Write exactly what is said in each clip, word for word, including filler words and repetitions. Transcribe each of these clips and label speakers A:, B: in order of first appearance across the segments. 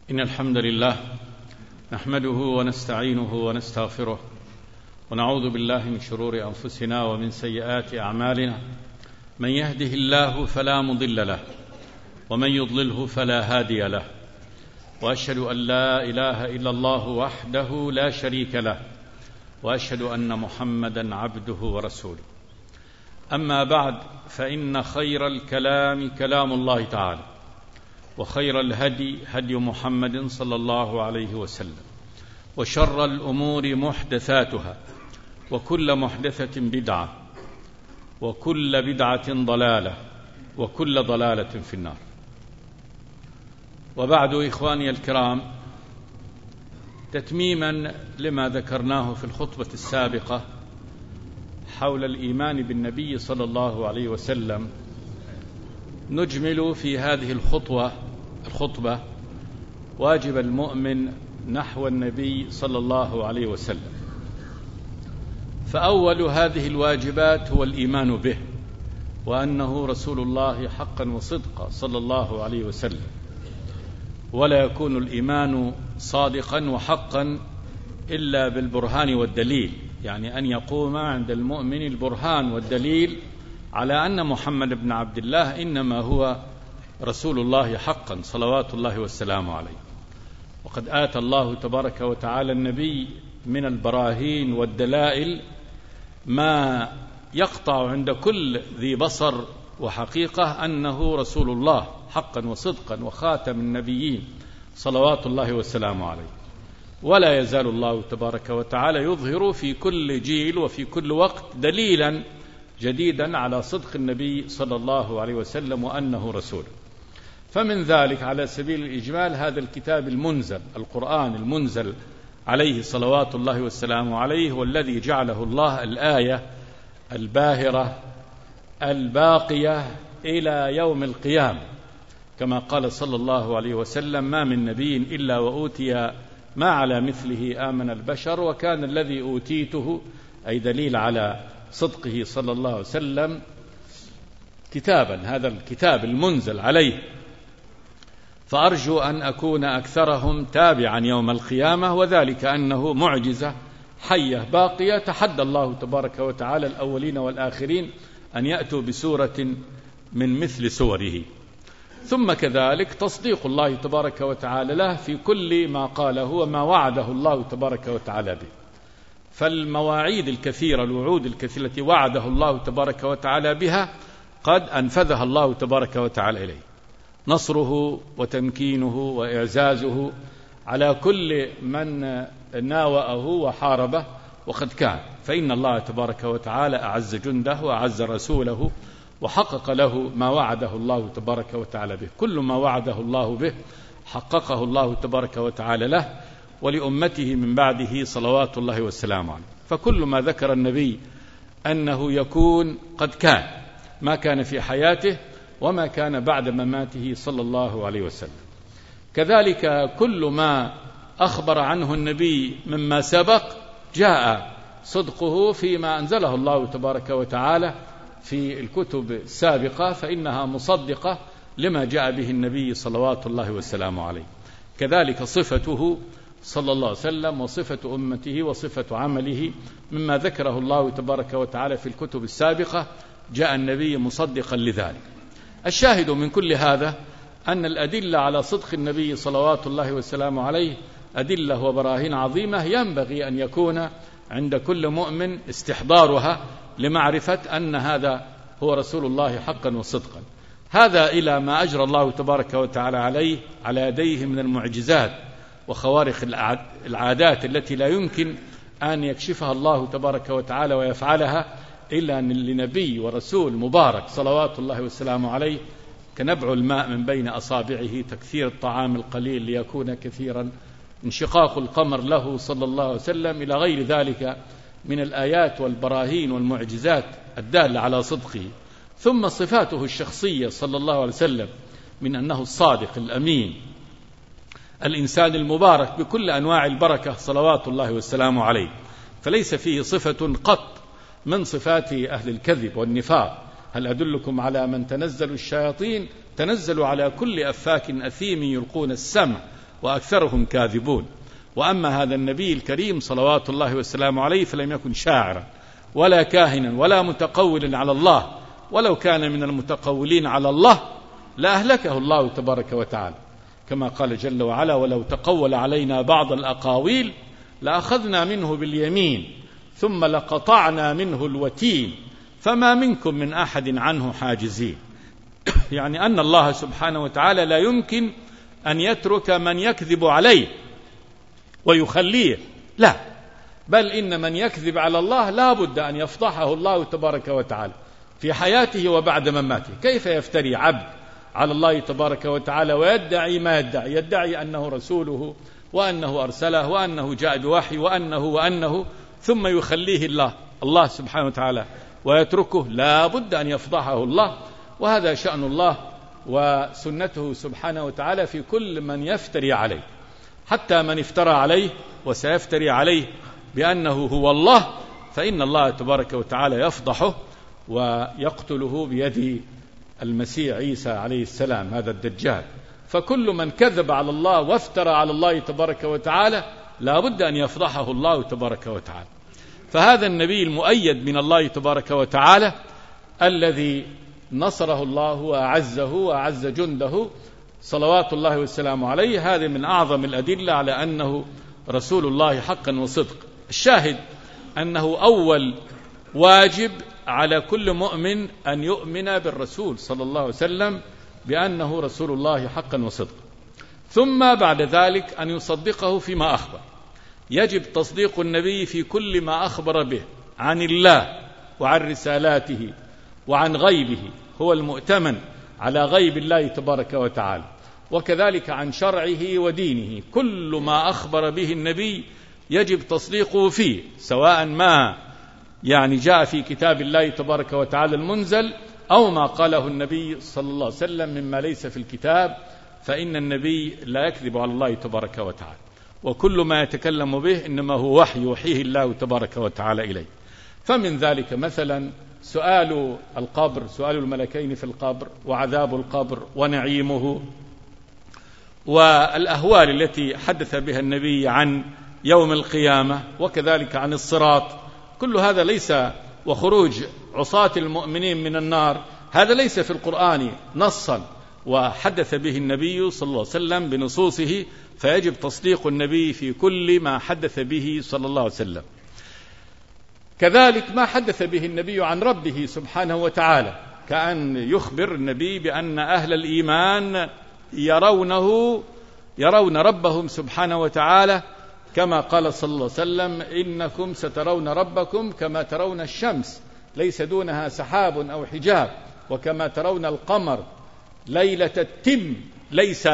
A: إن الحمد لله نحمده ونستعينه ونستغفره ونعوذ بالله من شرور أنفسنا ومن سيئات أعمالنا. من يهده الله فلا مضل له ومن يضلله فلا هادي له، وأشهد أن لا إله إلا الله وحده لا شريك له، وأشهد أن محمدا عبده ورسوله. أما بعد، فإن خير الكلام كلام الله تعالى، وخير الهدي هدي محمد صلى الله عليه وسلم، وشر الأمور محدثاتها، وكل محدثة بدعة، وكل بدعة ضلالة، وكل ضلالة في النار. وبعد، إخواني الكرام، تتميما لما ذكرناه في الخطبة السابقة حول الإيمان بالنبي صلى الله عليه وسلم، نجمل في هذه الخطوة الخطبة واجب المؤمن نحو النبي صلى الله عليه وسلم. فأول هذه الواجبات هو الإيمان به، وأنه رسول الله حقا وصدقا صلى الله عليه وسلم. ولا يكون الإيمان صادقا وحقا إلا بالبرهان والدليل، يعني أن يقوم عند المؤمن البرهان والدليل على أن محمد بن عبد الله إنما هو رسول الله حقا صلوات الله والسلام عليه. وقد آتى الله تبارك وتعالى النبي من البراهين والدلائل ما يقطع عند كل ذي بصر وحقيقة أنه رسول الله حقا وصدقا وخاتم النبيين صلوات الله والسلام عليه. ولا يزال الله تبارك وتعالى يظهر في كل جيل وفي كل وقت دليلا جديدا على صدق النبي صلى الله عليه وسلم وأنه رسول. فمن ذلك على سبيل الإجمال هذا الكتاب المنزل، القرآن المنزل عليه صلوات الله والسلام عليه، والذي جعله الله الآية الباهرة الباقية إلى يوم القيامة، كما قال صلى الله عليه وسلم: ما من نبي إلا وأوتي ما على مثله آمن البشر، وكان الذي أوتيته، أي دليل على صدقه صلى الله عليه وسلم، كتابا، هذا الكتاب المنزل عليه. فأرجو أن أكون أكثرهم تابعا يوم القيامة، وذلك أنه معجزة حية باقية تحدى الله تبارك وتعالى الأولين والآخرين أن يأتوا بسورة من مثل سوره. ثم كذلك تصديق الله تبارك وتعالى له في كل ما قاله وما وعده الله تبارك وتعالى به. فالمواعيد الكثيرة، الوعود الكثيرة التي وعده الله تبارك وتعالى بها قد أنفذها الله تبارك وتعالى إليه، نصره وتمكينه وإعزازه على كل من ناوأه وحاربه، وقد كان. فإن الله تبارك وتعالى أعز جنده وأعز رسوله وحقق له ما وعده الله تبارك وتعالى به. كل ما وعده الله به حققه الله تبارك وتعالى له ولأمته من بعده صلوات الله والسلام عليه. فكل ما ذكر النبي أنه يكون قد كان، ما كان في حياته وما كان بعد مماته صلى الله عليه وسلم. كذلك كل ما أخبر عنه النبي مما سبق جاء صدقه فيما أنزله الله تبارك وتعالى في الكتب السابقة، فإنها مصدقة لما جاء به النبي صلوات الله والسلام عليه. كذلك صفته صلى الله عليه وسلم وصفة أمته وصفة عمله مما ذكره الله تبارك وتعالى في الكتب السابقة جاء النبي مصدقا لذلك. الشاهد من كل هذا أن الأدلة على صدق النبي صلوات الله والسلام عليه أدلة وبراهين عظيمة، ينبغي أن يكون عند كل مؤمن استحضارها لمعرفة أن هذا هو رسول الله حقا وصدقا. هذا إلى ما أجرى الله تبارك وتعالى عليه على يديه من المعجزات وخوارق العادات التي لا يمكن أن يكشفها الله تبارك وتعالى ويفعلها إلا لنبي ورسول مبارك صلوات الله والسلام عليه، كنبع الماء من بين أصابعه، تكثير الطعام القليل ليكون كثيرا، انشقاق القمر له صلى الله عليه وسلم، إلى غير ذلك من الآيات والبراهين والمعجزات الدالة على صدقه. ثم صفاته الشخصية صلى الله عليه وسلم من أنه الصادق الأمين الإنسان المبارك بكل أنواع البركة صلوات الله والسلام عليه، فليس فيه صفة قط من صفات أهل الكذب والنفاق. هل أدلكم على من تنزل الشياطين؟ تنزل على كل أفاك أثيم يلقون السمع وأكثرهم كاذبون. وأما هذا النبي الكريم صلوات الله والسلام عليه فلم يكن شاعرا ولا كاهنا ولا متقول على الله، ولو كان من المتقولين على الله لأهلكه الله تبارك وتعالى، كما قال جل وعلا: ولو تقول علينا بعض الأقاويل لأخذنا منه باليمين ثم لقطعنا منه الوتين فما منكم من أحد عنه حاجزين. يعني أن الله سبحانه وتعالى لا يمكن أن يترك من يكذب عليه ويخليه، لا، بل إن من يكذب على الله لا بد أن يفضحه الله تبارك وتعالى في حياته وبعد مماته. كيف يفتري عبد على الله تبارك وتعالى ويدعي ما يدعي يدعي أنه رسوله وأنه أرسله وأنه جاء بوحي وأنه وأنه ثم يخليه الله الله سبحانه وتعالى ويتركه؟ لا بد أن يفضحه الله. وهذا شأن الله وسنته سبحانه وتعالى في كل من يفتري عليه، حتى من افترى عليه وسيفتري عليه بأنه هو الله فإن الله تبارك وتعالى يفضحه ويقتله بيد المسيح عيسى عليه السلام هذا الدجال. فكل من كذب على الله وافترى على الله تبارك وتعالى لا بد أن يفضحه الله تبارك وتعالى. فهذا النبي المؤيد من الله تبارك وتعالى الذي نصره الله وأعزه وأعز جنده صلوات الله والسلام عليه، هذه من أعظم الأدلة على أنه رسول الله حقا وصدق. الشاهد أنه أول واجب على كل مؤمن أن يؤمن بالرسول صلى الله عليه وسلم بأنه رسول الله حقا وصدق، ثم بعد ذلك أن يصدقه فيما أخبر. يجب تصديق النبي في كل ما أخبر به عن الله وعن رسالاته وعن غيبه، هو المؤتمن على غيب الله تبارك وتعالى، وكذلك عن شرعه ودينه. كل ما أخبر به النبي يجب تصديقه فيه، سواء ما يعني جاء في كتاب الله تبارك وتعالى المنزل أو ما قاله النبي صلى الله عليه وسلم مما ليس في الكتاب، فإن النبي لا يكذب على الله تبارك وتعالى، وكل ما يتكلم به إنما هو وحي يوحيه الله تبارك وتعالى إليه. فمن ذلك مثلا سؤال القبر، سؤال الملكين في القبر وعذاب القبر ونعيمه، والأهوال التي حدث بها النبي عن يوم القيامة، وكذلك عن الصراط. كل هذا ليس، وخروج عصاة المؤمنين من النار، هذا ليس في القرآن نصا، وحدث به النبي صلى الله عليه وسلم بنصوصه، فيجب تصديق النبي في كل ما حدث به صلى الله عليه وسلم. كذلك ما حدث به النبي عن ربه سبحانه وتعالى، كأن يخبر النبي بأن أهل الإيمان يرونه يرون ربهم سبحانه وتعالى، كما قال صلى الله عليه وسلم: إنكم سترون ربكم كما ترون الشمس ليس دونها سحاب أو حجاب، وكما ترون القمر ليلة التم ليس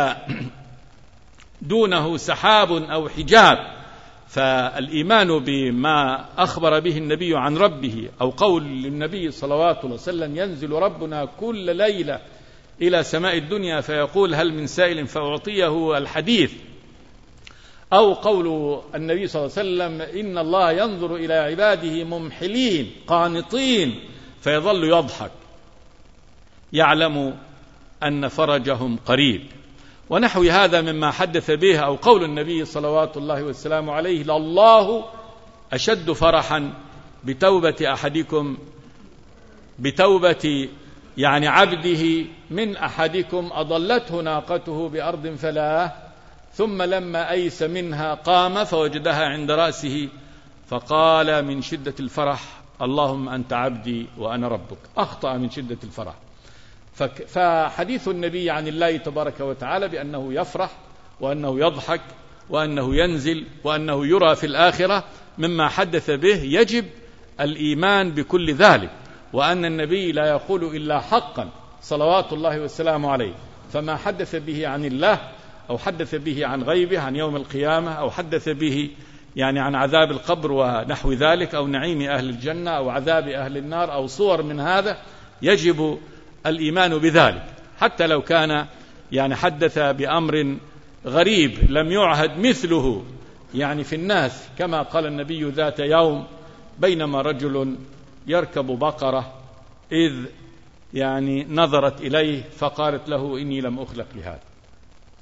A: دونه سحاب أو حجاب. فالإيمان بما أخبر به النبي عن ربه، أو قول للنبي صلوات الله وسلم: ينزل ربنا كل ليلة إلى سماء الدنيا فيقول هل من سائل فأعطيه الحديث، أو قول النبي صلى الله عليه وسلم: إن الله ينظر إلى عباده ممحلين قانطين فيظل يضحك يعلم أن فرجهم قريب، ونحو هذا مما حدث به. أو قول النبي صلوات الله والسلام عليه: لله أشد فرحا بتوبة أحدكم بتوبة يعني عبده من أحدكم أضلته ناقته بأرض فلاة ثم لما أيس منها قام فوجدها عند رأسه فقال من شدة الفرح: اللهم أنت عبدي وأنا ربك. أخطأ من شدة الفرح. فحديث النبي عن الله تبارك وتعالى بأنه يفرح وأنه يضحك وأنه ينزل وأنه يرى في الآخرة مما حدث به، يجب الإيمان بكل ذلك، وأن النبي لا يقول إلا حقا صلوات الله والسلام عليه. فما حدث به عن الله أو حدث به عن غيبه عن يوم القيامة، أو حدث به يعني عن عذاب القبر ونحو ذلك، أو نعيم أهل الجنة أو عذاب أهل النار أو صور من هذا، يجب الإيمان بذلك، حتى لو كان يعني حدث بأمر غريب لم يعهد مثله يعني في الناس، كما قال النبي ذات يوم: بينما رجل يركب بقرة إذ يعني نظرت إليه فقالت له: إني لم أخلق لهذا،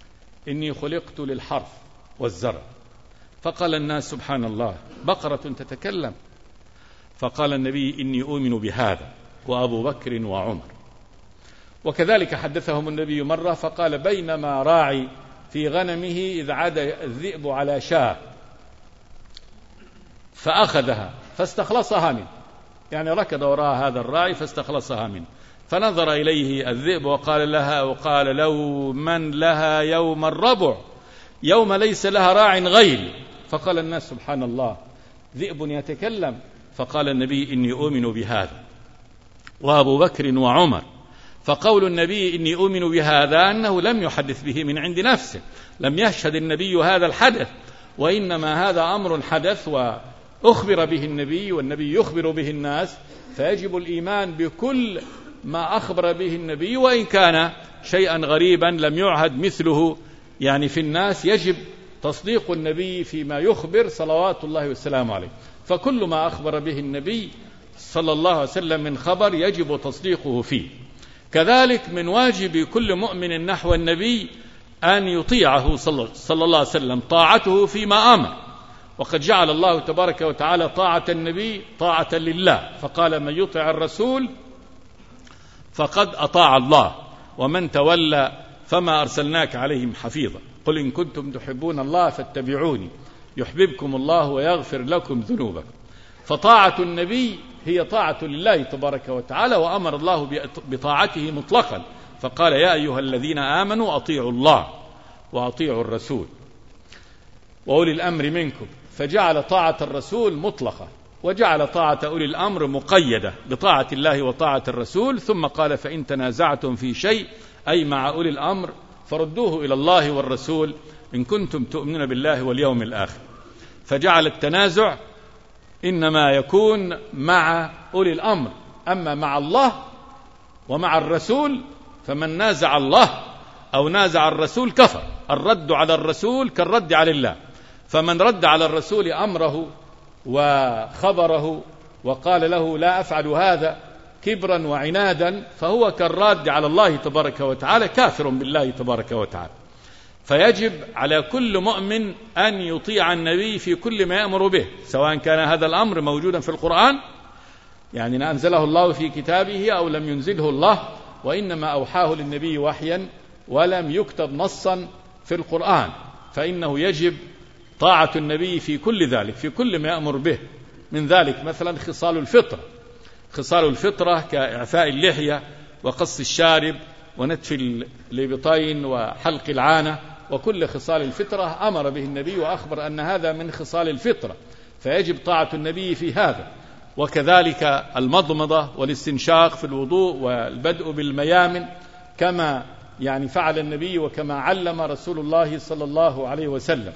A: إني خلقت للحرث والزرع. فقال الناس سبحان الله، بقرة تتكلم؟ فقال النبي إني أؤمن بهذا وأبو بكر وعمر. وكذلك حدثهم النبي مرة فقال بينما راعي في غنمه إذ عاد الذئب على شاة فأخذها فاستخلصها منه، يعني ركض وراء هذا الراعي فاستخلصها منه، فنظر إليه الذئب وقال لها وقال لو من لها يوم الربع يوم ليس لها راع غيري. فقال الناس سبحان الله، ذئب يتكلم؟ فقال النبي إني أؤمن بهذا وأبو بكر وعمر. فقول النبي إني أؤمن بهذا أنه لم يحدث به من عند نفسه، لم يشهد النبي هذا الحدث، وإنما هذا أمر حدث وأخبر به النبي، والنبي يخبر به الناس، فيجب الإيمان بكل ما أخبر به النبي، وإن كان شيئا غريبا لم يعهد مثله يعني في الناس، يجب تصديق النبي فيما يخبر صلوات الله والسلام عليه. فكل ما أخبر به النبي صلى الله عليه وسلم من خبر يجب تصديقه فيه. كذلك من واجب كل مؤمن نحو النبي أن يطيعه صلى الله عليه وسلم، طاعته فيما أمر. وقد جعل الله تبارك وتعالى طاعة النبي طاعة لله، فقال من يطع الرسول فقد أطاع الله ومن تولى فما أرسلناك عليهم حفيظا. قل إن كنتم تحبون الله فاتبعوني يحببكم الله ويغفر لكم ذنوبكم. فطاعة النبي هي طاعة لله تبارك وتعالى، وأمر الله بطاعته مطلقا، فقال يا أيها الذين آمنوا أطيعوا الله وأطيعوا الرسول وأولي الأمر منكم، فجعل طاعة الرسول مطلقة، وجعل طاعة أولي الأمر مقيدة بطاعة الله وطاعة الرسول. ثم قال فإن تنازعتم في شيء أي مع أولي الأمر فردوه إلى الله والرسول إن كنتم تؤمنون بالله واليوم الآخر. فجعل التنازع إنما يكون مع أولي الأمر، أما مع الله ومع الرسول فمن نازع الله أو نازع الرسول كفر. الرد على الرسول كالرد على الله، فمن رد على الرسول أمره وخبره وقال له لا أفعل هذا كبرا وعنادا فهو كالراد على الله تبارك وتعالى، كافر بالله تبارك وتعالى. فيجب على كل مؤمن أن يطيع النبي في كل ما يأمر به، سواء كان هذا الأمر موجودا في القرآن، يعني أنزله الله في كتابه أو لم ينزله الله، وإنما أوحاه للنبي وحيا ولم يكتب نصا في القرآن، فإنه يجب طاعة النبي في كل ذلك، في كل ما يأمر به. من ذلك مثلا خصال الفطرة، خصال الفطرة كإعفاء اللحية وقص الشارب ونتف الإبطين وحلق العانة، وكل خصال الفطرة أمر به النبي وأخبر أن هذا من خصال الفطرة، فيجب طاعة النبي في هذا. وكذلك المضمضة والاستنشاق في الوضوء والبدء بالميامن كما يعني فعل النبي وكما علم رسول الله صلى الله عليه وسلم.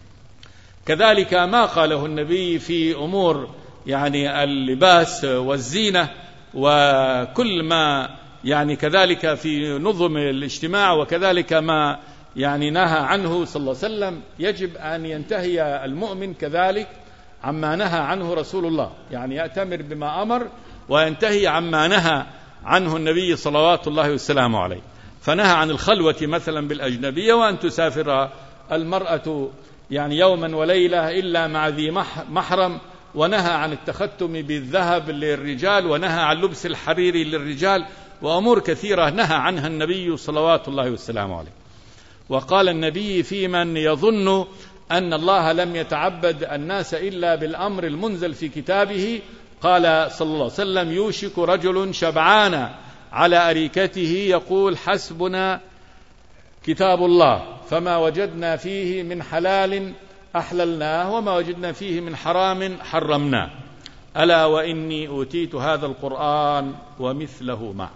A: كذلك ما قاله النبي في أمور يعني اللباس والزينة وكل ما يعني كذلك في نظم الاجتماع، وكذلك ما يعني نهى عنه صلى الله عليه وسلم، يجب أن ينتهي المؤمن كذلك عما نهى عنه رسول الله، يعني يأتمر بما أمر وينتهي عما نهى عنه النبي صلوات الله والسلام عليه. فنهى عن الخلوة مثلا بالأجنبية، وأن تسافر المرأة يعني يوما وليلة إلا مع ذي محرم، ونهى عن التختم بالذهب للرجال، ونهى عن لبس الحرير للرجال، وأمور كثيرة نهى عنها النبي صلوات الله والسلام عليه. وقال النبي في من يظن أن الله لم يتعبد الناس إلا بالأمر المنزل في كتابه، قال صلى الله عليه وسلم يوشك رجل شبعان على أريكته يقول حسبنا كتاب الله فما وجدنا فيه من حلال أحللناه وما وجدنا فيه من حرام حرمناه، ألا وإني أوتيت هذا القرآن ومثله معه.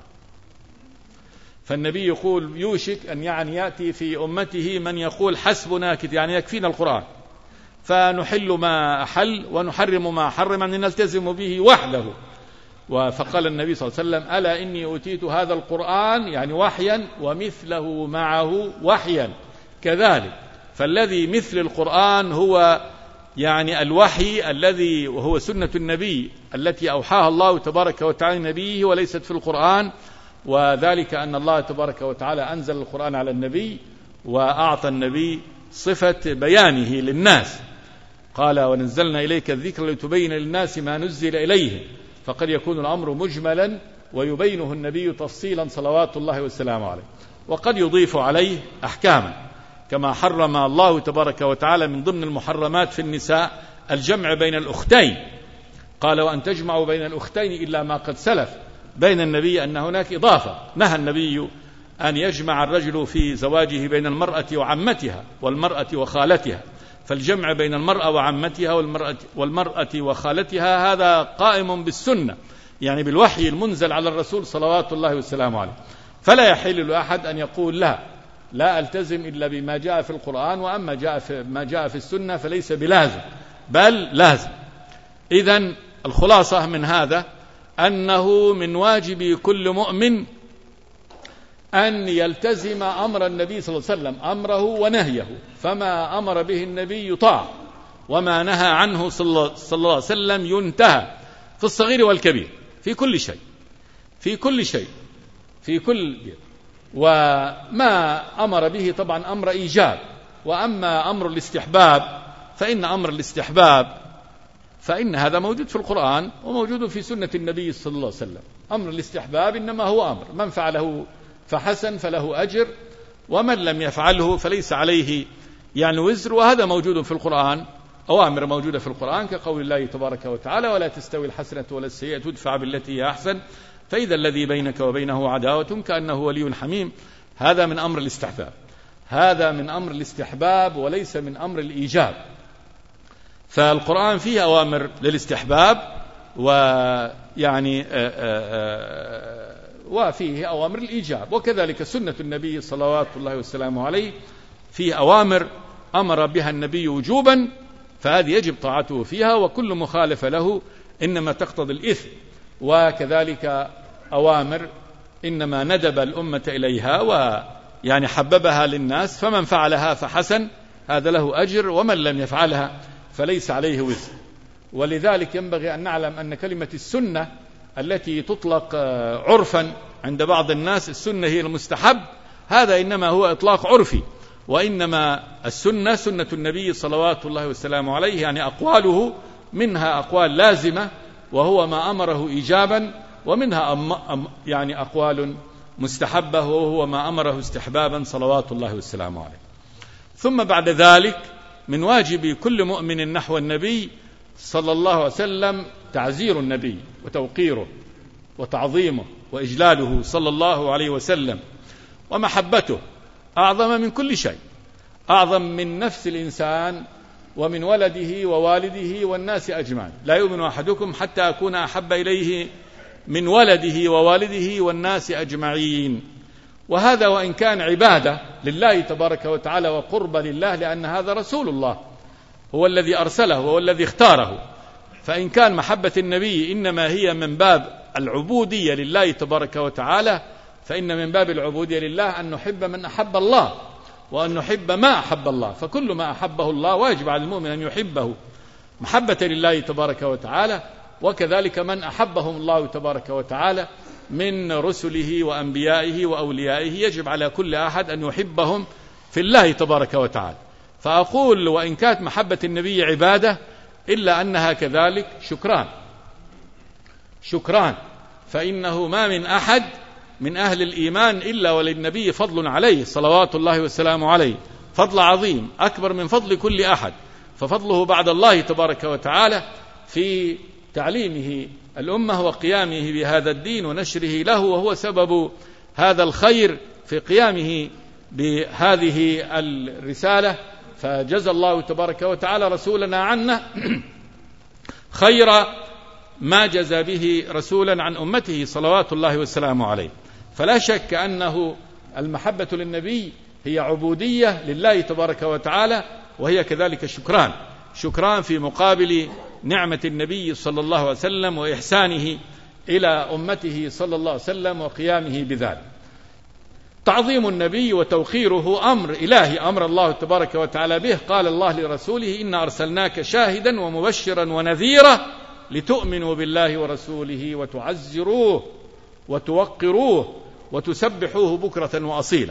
A: فالنبي يقول يوشك أن يعني يأتي في أمته من يقول حسبنا كتاب، يعني يكفينا القرآن، فنحل ما أحل ونحرم ما حرم، أن نلتزم به وحده. فقال النبي صلى الله عليه وسلم ألا إني أوتيت هذا القرآن يعني وحيا ومثله معه وحيا كذلك. فالذي مثل القرآن هو يعني الوحي الذي وهو سنة النبي التي أوحاها الله تبارك وتعالى نبيه وليست في القرآن، وذلك أن الله تبارك وتعالى أنزل القرآن على النبي وأعطى النبي صفة بيانه للناس، قال ونزلنا إليك الذكر لتبين للناس ما نزل إليهم، فقد يكون الأمر مجملا ويبينه النبي تفصيلا صلوات الله والسلام عليه، وقد يضيف عليه أحكاما كما حرم الله تبارك وتعالى من ضمن المحرمات في النساء الجمع بين الأختين، قال وأن تجمعوا بين الأختين إلا ما قد سلف، بين النبي أن هناك إضافة، نهى النبي أن يجمع الرجل في زواجه بين المرأة وعمتها والمرأة وخالتها، فالجمع بين المرأة وعمتها والمرأة, والمرأة وخالتها هذا قائم بالسنة، يعني بالوحي المنزل على الرسول صلوات الله والسلام عليه، فلا يحل لأحد أن يقول لا لا ألتزم إلا بما جاء في القرآن، وأما جاء في ما جاء في السنة فليس بلازم بل لازم. إذن الخلاصة من هذا أنه من واجب كل مؤمن أن يلتزم أمر النبي صلى الله عليه وسلم، أمره ونهيه، فما أمر به النبي يطاع، وما نهى عنه صلى الله عليه وسلم ينتهى، في الصغير والكبير، في كل شيء في كل شيء في كل بيت. وما أمر به طبعا أمر إيجاب، وأما أمر الاستحباب فإن أمر الاستحباب فإن هذا موجود في القرآن وموجود في سنة النبي صلى الله عليه وسلم. أمر الاستحباب إنما هو أمر من فعله فحسن فله أجر، ومن لم يفعله فليس عليه يعني وزر، وهذا موجود في القرآن، أوامر موجودة في القرآن كقول الله تبارك وتعالى ولا تستوي الحسنة ولا السيئة ادفع بالتي هي أحسن فإذا الذي بينك وبينه عداوة كأنه ولي حميم. هذا من أمر الاستحباب، هذا من أمر الاستحباب وليس من أمر الإيجاب. فالقرآن فيه أوامر للاستحباب ويعني آآ آآ وفيه أوامر الإيجاب، وكذلك سنة النبي صلوات الله والسلام عليه فيه أوامر أمر بها النبي وجوبا، فهذه يجب طاعته فيها، وكل مخالفة له إنما تقتضي الإثم، وكذلك أوامر إنما ندب الأمة إليها ويعني حببها للناس، فمن فعلها فحسن هذا له أجر، ومن لم يفعلها فليس عليه وزر. ولذلك ينبغي أن نعلم أن كلمة السنة التي تطلق عرفا عند بعض الناس السنة هي المستحب، هذا إنما هو إطلاق عرفي، وإنما السنة سنة النبي صلوات الله والسلام عليه، يعني أقواله منها أقوال لازمة وهو ما أمره إيجابا، ومنها أم أم يعني أقوال مستحبة وهو ما أمره استحبابا صلوات الله والسلام عليه. ثم بعد ذلك من واجب كل مؤمن نحو النبي صلى الله عليه وسلم تعزير النبي وتوقيره وتعظيمه وإجلاله صلى الله عليه وسلم، ومحبته أعظم من كل شيء، أعظم من نفس الإنسان ومن ولده ووالده والناس أجمعين. لا يؤمن أحدكم حتى أكون أحب إليه من ولده ووالده والناس أجمعين. وهذا وإن كان عبادة لله تبارك وتعالى وقرب لله، لأن هذا رسول الله هو الذي أرسله وهو الذي اختاره، فإن كان محبة النبي إنما هي من باب العبودية لله تبارك وتعالى، فإن من باب العبودية لله أن نحب من أحب الله وأن نحب ما أحب الله، فكل ما أحبه الله واجب على المؤمن أن يحبه محبة لله تبارك وتعالى، وكذلك من أحبهم الله تبارك وتعالى من رسله وأنبيائه وأوليائه يجب على كل أحد أن يحبهم في الله تبارك وتعالى. فأقول وإن كانت محبة النبي عبادة إلا أنها كذلك شكران شكران فإنه ما من أحد من أهل الإيمان إلا وللنبي فضل عليه صلوات الله والسلام عليه، فضل عظيم أكبر من فضل كل أحد، ففضله بعد الله تبارك وتعالى في تعليمه الأمة وقيامه بهذا الدين ونشره له، وهو سبب هذا الخير في قيامه بهذه الرسالة. فجزى الله تبارك وتعالى رسولنا عنا خير ما جزى به رسولا عن أمته صلوات الله والسلام عليه. فلا شك أنه المحبة للنبي هي عبودية لله تبارك وتعالى، وهي كذلك شكران شكران في مقابل نعمة النبي صلى الله عليه وسلم وإحسانه إلى أمته صلى الله عليه وسلم وقيامه بذلك. تعظيم النبي وتوقيره أمر إلهي أمر الله تبارك وتعالى به. قال الله لرسوله إنا أرسلناك شاهدا ومبشرا ونذيرا لتؤمنوا بالله ورسوله وتعزروه وتوقروه وتسبحوه بكرة وأصيلا.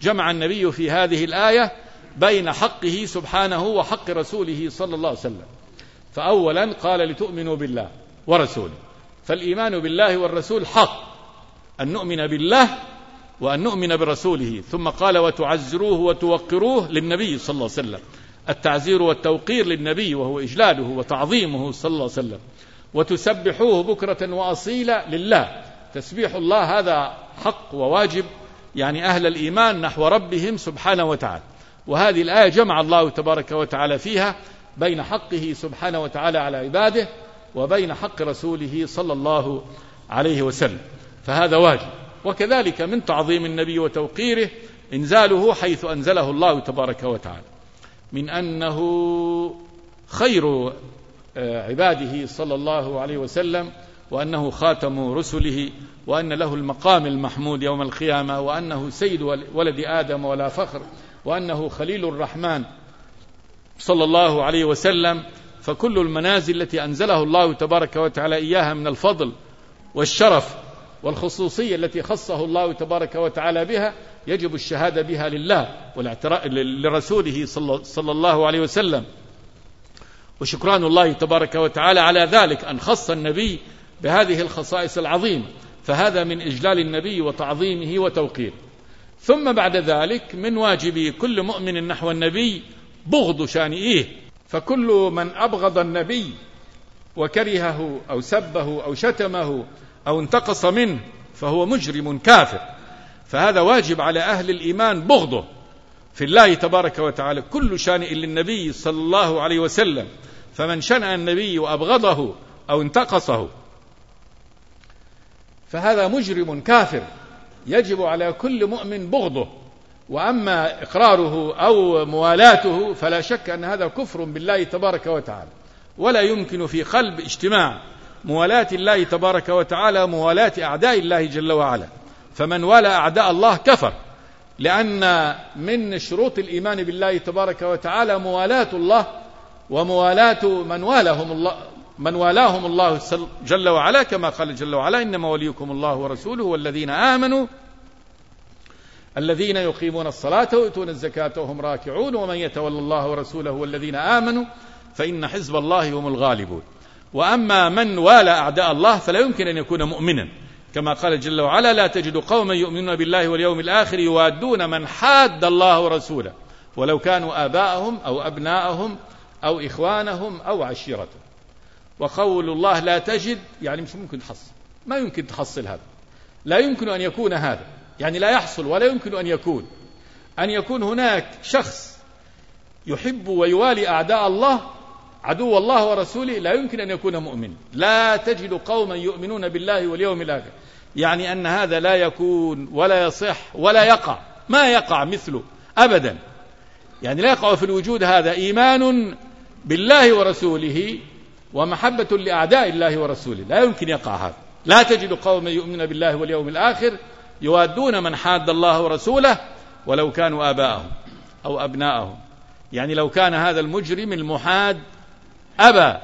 A: جمع النبي في هذه الآية بين حقه سبحانه وحق رسوله صلى الله عليه وسلم. فأولا قال لتؤمنوا بالله ورسوله، فالإيمان بالله والرسول حق، أن نؤمن بالله وأن نؤمن برسوله. ثم قال وتعزروه وتوقروه للنبي صلى الله عليه وسلم، التعزير والتوقير للنبي وهو إجلاله وتعظيمه صلى الله عليه وسلم. وتسبحوه بكرة وأصيلا لله، تسبيح الله هذا حق وواجب يعني أهل الإيمان نحو ربهم سبحانه وتعالى. وهذه الآية جمع الله تبارك وتعالى فيها بين حقه سبحانه وتعالى على عباده وبين حق رسوله صلى الله عليه وسلم، فهذا واجب. وكذلك من تعظيم النبي وتوقيره إنزاله حيث أنزله الله تبارك وتعالى، من أنه خير عباده صلى الله عليه وسلم، وأنه خاتم رسله، وأن له المقام المحمود يوم القيامة، وأنه سيد ولد آدم ولا فخر، وأنه خليل الرحمن صلى الله عليه وسلم. فكل المنازل التي أنزله الله تبارك وتعالى إياها من الفضل والشرف والخصوصية التي خصه الله تبارك وتعالى بها يجب الشهادة بها لله والاعتراف لرسوله صلى الله عليه وسلم، وشكران الله تبارك وتعالى على ذلك أن خص النبي بهذه الخصائص العظيمة، فهذا من إجلال النبي وتعظيمه وتوقيره. ثم بعد ذلك من واجب كل مؤمن نحو النبي بغض شانئه، فكل من أبغض النبي وكرهه أو سبه أو شتمه أو انتقص منه فهو مجرم كافر، فهذا واجب على أهل الإيمان بغضه في الله تبارك وتعالى، كل شانئ للنبي صلى الله عليه وسلم. فمن شنأ النبي وأبغضه أو انتقصه فهذا مجرم كافر، يجب على كل مؤمن بغضه. وأما إقراره أو موالاته فلا شك أن هذا كفر بالله تبارك وتعالى، ولا يمكن في قلب اجتماع موالاة الله تبارك وتعالى موالاة أعداء الله جل وعلا. فمن والى أعداء الله كفر، لأن من شروط الإيمان بالله تبارك وتعالى موالاة الله وموالاة من والاهم الله من والاهم الله جل وعلا، كما قال جل وعلا إنما وليكم الله ورسوله والذين آمنوا الذين يقيمون الصلاة ويؤتون الزكاة وهم راكعون ومن يتولى الله ورسوله والذين آمنوا فإن حزب الله هم الغالبون. وأما من والى أعداء الله فلا يمكن أن يكون مؤمنا، كما قال جل وعلا لا تجد قوما يؤمنون بالله واليوم الآخر يوادون من حاد الله ورسوله ولو كانوا آباءهم أو أبناءهم أو إخوانهم أو عشيرتهم. وقول الله لا تجد يعني مش ممكن تحصل، ما يمكن تحصل هذا، لا يمكن أن يكون هذا، يعني لا يحصل ولا يمكن أن يكون أن يكون هناك شخص يحب ويوالي أعداء الله عدو الله ورسوله، لا يمكن أن يكون مؤمن. لا تجد قوما يؤمنون بالله واليوم الآخر، يعني أن هذا لا يكون ولا يصح ولا يقع، ما يقع مثله أبدا، يعني لا يقع في الوجود هذا إيمان بالله ورسوله ومحبة لأعداء الله ورسوله، لا يمكن يقع هذا. لا تجد قوما يؤمنون بالله واليوم الآخر يوادون من حاد الله ورسوله ولو كانوا آباءهم أو أبناءهم، يعني لو كان هذا المجرم المحاد أبا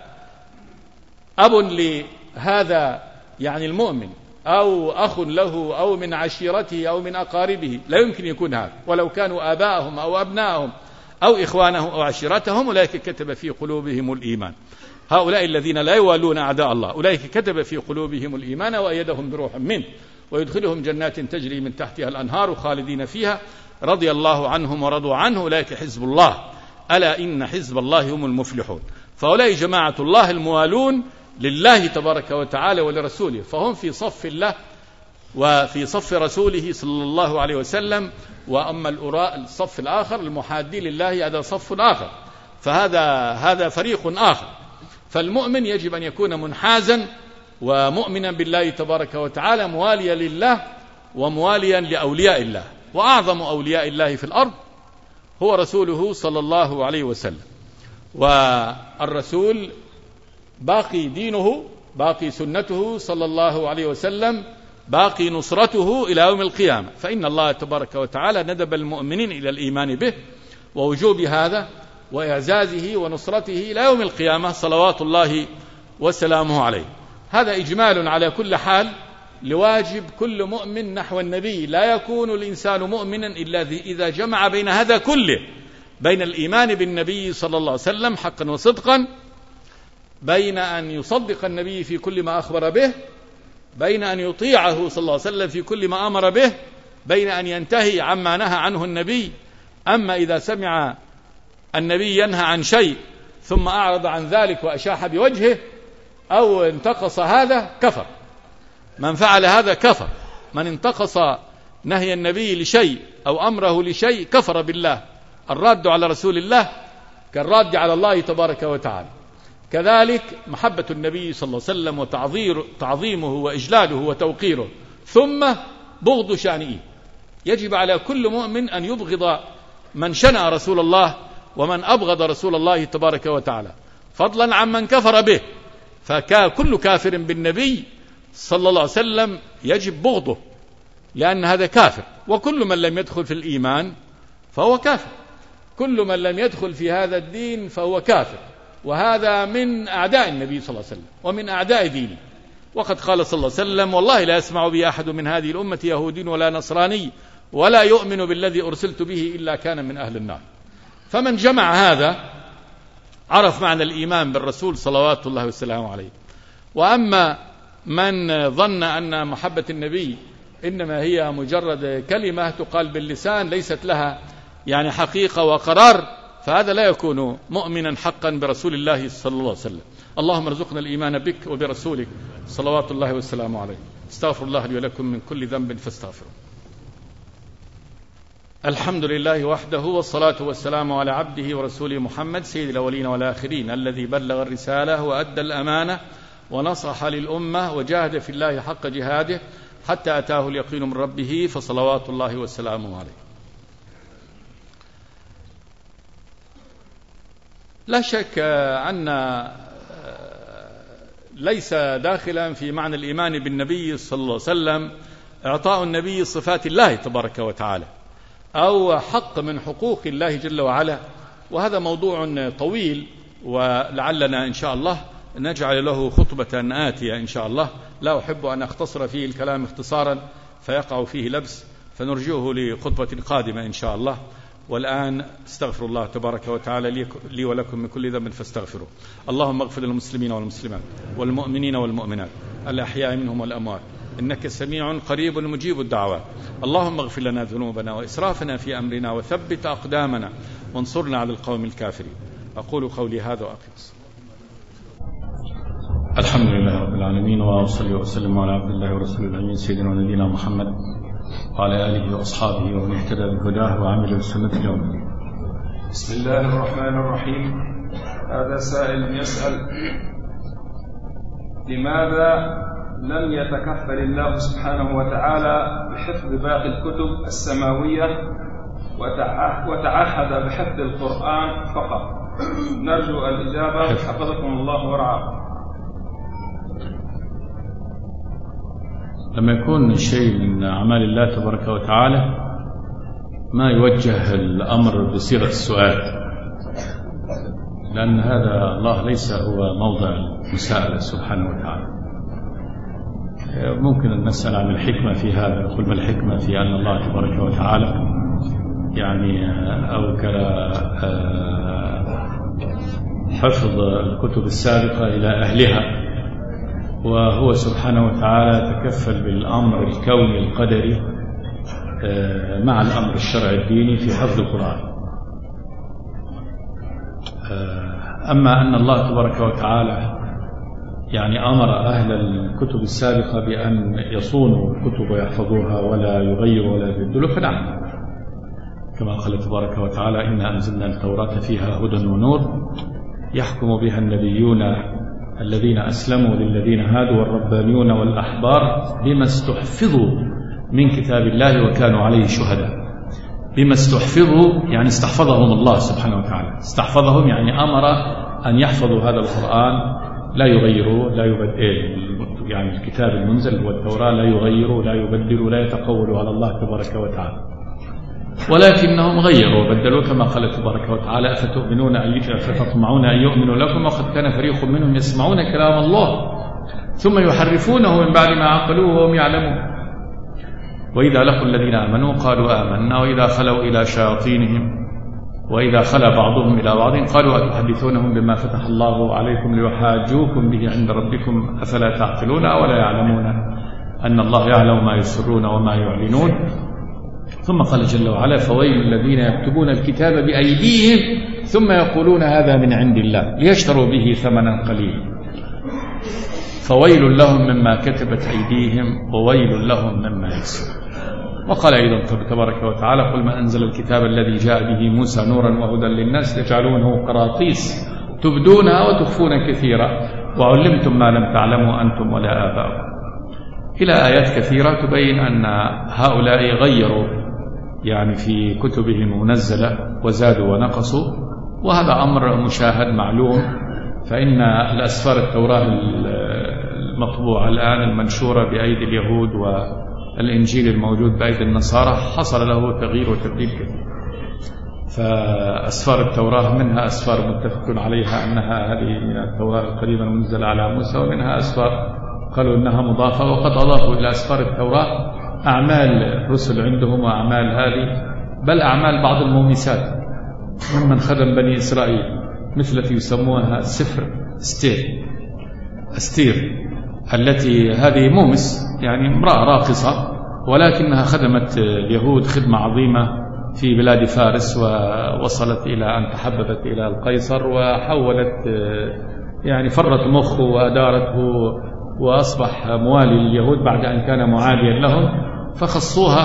A: أب لهذا يعني المؤمن أو أخ له أو من عشيرته أو من أقاربه، لا يمكن يكون هذا، ولو كانوا آباءهم أو أبناءهم أو إخوانهم أو عشيرتهم أولئك كتب في قلوبهم الإيمان. هؤلاء الذين لا يوالون أعداء الله أولئك كتب في قلوبهم الإيمان وأيدهم بروح منه ويدخلهم جنات تجري من تحتها الأنهار خالدين فيها رضي الله عنهم ورضوا عنه أولئك حزب الله ألا إن حزب الله هم المفلحون. فأولئك جماعة الله الموالون لله تبارك وتعالى ولرسوله، فهم في صف الله وفي صف رسوله صلى الله عليه وسلم. وأما الصف الآخر المحادين لله هذا صف آخر، فهذا هذا فريق آخر. فالمؤمن يجب أن يكون منحازا ومؤمنا بالله تبارك وتعالى مواليا لله ومواليا لأولياء الله، وأعظم أولياء الله في الأرض هو رسوله صلى الله عليه وسلم. والرسول باقي دينه باقي سنته صلى الله عليه وسلم باقي نصرته إلى يوم القيامة، فإن الله تبارك وتعالى ندب المؤمنين إلى الإيمان به ووجوب هذا وإعزازه ونصرته إلى يوم القيامة صلوات الله وسلامه عليه. هذا إجمال على كل حال لواجب كل مؤمن نحو النبي. لا يكون الإنسان مؤمنا إلا إذا جمع بين هذا كله، بين الإيمان بالنبي صلى الله عليه وسلم حقا وصدقا، بين أن يصدق النبي في كل ما أخبر به، بين أن يطيعه صلى الله عليه وسلم في كل ما أمر به، بين أن ينتهي عما نهى عنه النبي. أما إذا سمع النبي ينهى عن شيء ثم أعرض عن ذلك وأشاح بوجهه أو انتقص هذا كفر. من فعل هذا كفر. من انتقص نهي النبي لشيء أو أمره لشيء كفر بالله. الراد على رسول الله كالراد على الله تبارك وتعالى. كذلك محبة النبي صلى الله عليه وسلم وتعظير تعظيمه وإجلاله وتوقيره، ثم بغض شأنه. يجب على كل مؤمن أن يبغض من شنع رسول الله ومن أبغض رسول الله تبارك وتعالى، فضلا عن من كفر به. فكل كافر بالنبي صلى الله عليه وسلم يجب بغضه، لأن هذا كافر. وكل من لم يدخل في الإيمان فهو كافر. كل من لم يدخل في هذا الدين فهو كافر، وهذا من أعداء النبي صلى الله عليه وسلم ومن أعداء دينه. وقد قال صلى الله عليه وسلم: والله لا يسمع بي أحد من هذه الأمة يهودي ولا نصراني ولا يؤمن بالذي أرسلت به إلا كان من أهل النار. فمن جمع هذا عرف معنى الإيمان بالرسول صلوات الله وسلامه عليه. وأما من ظن أن محبة النبي إنما هي مجرد كلمة تقال باللسان ليست لها يعني حقيقة وقرار، فهذا لا يكون مؤمنا حقا برسول الله صلى الله عليه وسلم. اللهم ارزقنا الإيمان بك وبرسولك صلوات الله وسلامه عليه. استغفر الله لي ولكم من كل ذنب فاستغفروه. الحمد لله وحده، والصلاة والسلام على عبده ورسوله محمد سيد الأولين والآخرين، الذي بلغ الرسالة وأدى الأمانة ونصح للأمة وجاهد في الله حق جهاده حتى أتاه اليقين من ربه، فصلوات الله وسلامه عليه. لا شك أن ليس داخلا في معنى الإيمان بالنبي صلى الله عليه وسلم إعطاء النبي صفات الله تبارك وتعالى أو حق من حقوق الله جل وعلا، وهذا موضوع طويل، ولعلنا إن شاء الله نجعل له خطبة آتية إن شاء الله. لا أحب أن أختصر فيه الكلام اختصارا فيقع فيه لبس، فنرجوه لخطبة قادمة إن شاء الله. والآن استغفر الله تبارك وتعالى لي ولكم من كل ذنب فاستغفروه. اللهم اغفر للمسلمين والمسلمات والمؤمنين والمؤمنات الأحياء منهم والأموات، إنك سميع قريب مجيب الدعوات. اللهم اغفر لنا ذنوبنا وإسرافنا في أمرنا وثبت أقدامنا وانصرنا على القوم الكافرين. أقول قولي هذا وأقم الصلاة. الحمد لله رب العالمين، وأصلي وأسلم على عبد الله ورسوله الأمين سيدنا ونبينا محمد وعلى آله وأصحابه ومن اهتدى بهداه وعمل بالسنة اليوم الدين.
B: بسم الله الرحمن الرحيم. هذا سائل يسأل: لماذا لم يتكفل الله سبحانه وتعالى بحفظ باقي الكتب السماوية وتعهد بحفظ القرآن فقط؟ نرجو الإجابة حفظكم الله ورعاكم.
A: لما يكون شيء من أعمال الله تبارك وتعالى ما يوجه الأمر بصيغة السؤال، لأن هذا الله ليس هو موضع المساءلة سبحانه وتعالى. ممكن أن نسأل عن الحكمة في هذا، نقول ما الحكمة في أن الله تبارك وتعالى يعني أوكل حفظ الكتب السابقة إلى أهلها، وهو سبحانه وتعالى تكفل بالأمر الكوني القدري مع الأمر الشرعي الديني في حفظ القرآن. أما أن الله تبارك وتعالى يعني أمر أهل الكتب السابقة بأن يصونوا الكتب ويحفظوها ولا يغيروا ولا يبدلوا، فنعم، كما قال تبارك وتعالى: إنا أنزلنا التوراة فيها هدى ونور يحكم بها النبيون الذين أسلموا للذين هادوا والربانيون والأحبار بما استحفظوا من كتاب الله وكانوا عليه شهداء. بما استحفظوا يعني استحفظهم الله سبحانه وتعالى، استحفظهم يعني أمر أن يحفظوا هذا القرآن لا يغيروا لا يبدلوا، يعني الكتاب المنزل والتوراة لا يغيروا لا يبدلوا لا يتقولوا على الله تبارك وتعالى، ولكنهم غيروا وبدلوا، كما قال تبارك وتعالى: أفتؤمنون أن فتطمعون أن يؤمنوا لكم وقد كان فريق منهم يسمعون كلام الله ثم يحرفونه من بعد ما عقلوه وهم يعلمون. وإذا لقوا الذين آمنوا قالوا آمنا وإذا خلوا إلى شياطينهم وإذا خلا بعضهم إلى بعض قالوا أتحدثونهم بما فتح الله عليكم ليحاجوكم به عند ربكم أفلا تعقلون ولا يعلمون أن الله يعلم ما يسرون وما يعلنون. ثم قال جل وعلا فويل الذين يكتبون الكتاب بأيديهم ثم يقولون هذا من عند الله ليشتروا به ثمنا قليلا فويل لهم مما كتبت أيديهم وويل لهم مما يكسبون. وقال أيضا تبارك وتعالى قل ما أنزل الكتاب الذي جاء به موسى نورا وهدى للناس تجعلونه قراطيس تبدونها وتخفون كثيرا وعلمتم ما لم تعلموا أنتم ولا آباؤكم، إلى آيات كثيرة تبين أن هؤلاء غيروا يعني في كتبهم المنزلة وزادوا ونقصوا، وهذا أمر مشاهد معلوم. فإن الأسفار التوراة المطبوعة الآن المنشورة بأيدي اليهود والإنجيل الموجود بأيدي النصارى حصل له تغيير وتبديل كثير. فأسفار التوراة منها أسفار متفق عليها أنها هذه من التوراة القديمة المنزلة على موسى، ومنها أسفار قالوا إنها مضافة، وقد أضافوا إلى أسفار التوراة أعمال الرسل عندهم وأعمال هذه، بل أعمال بعض المومسات ممن خدم بني إسرائيل، مثل التي يسموها سفر استير استير التي هذه مومس يعني امرأة راقصة، ولكنها خدمت اليهود خدمة عظيمة في بلاد فارس، ووصلت إلى أن تحببت إلى القيصر وحولت يعني فرت مخه وأدارته وأصبح موالي لليهود بعد أن كان معاديا لهم، فخصوها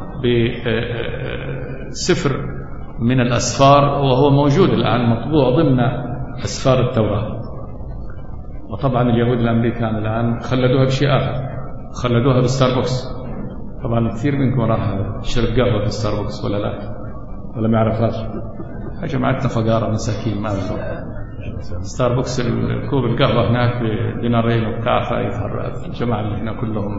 A: بسفر من الأسفار وهو موجود الآن مطبوع ضمن أسفار التوراة. وطبعا اليهود الأمريكان الآن خلدوها بشيء آخر، خلدوها بالستاربكس. طبعا كثير منكم راح شرب قهوة في ستاربكس ولا لا ولا ما يعرفهاش؟ يا جماعتنا فقارة مساكين ما أعرفوا ستاربكس الكوب القهوة هناك بدينارين وبتاع، فالجماعة اللي هنا كلهم.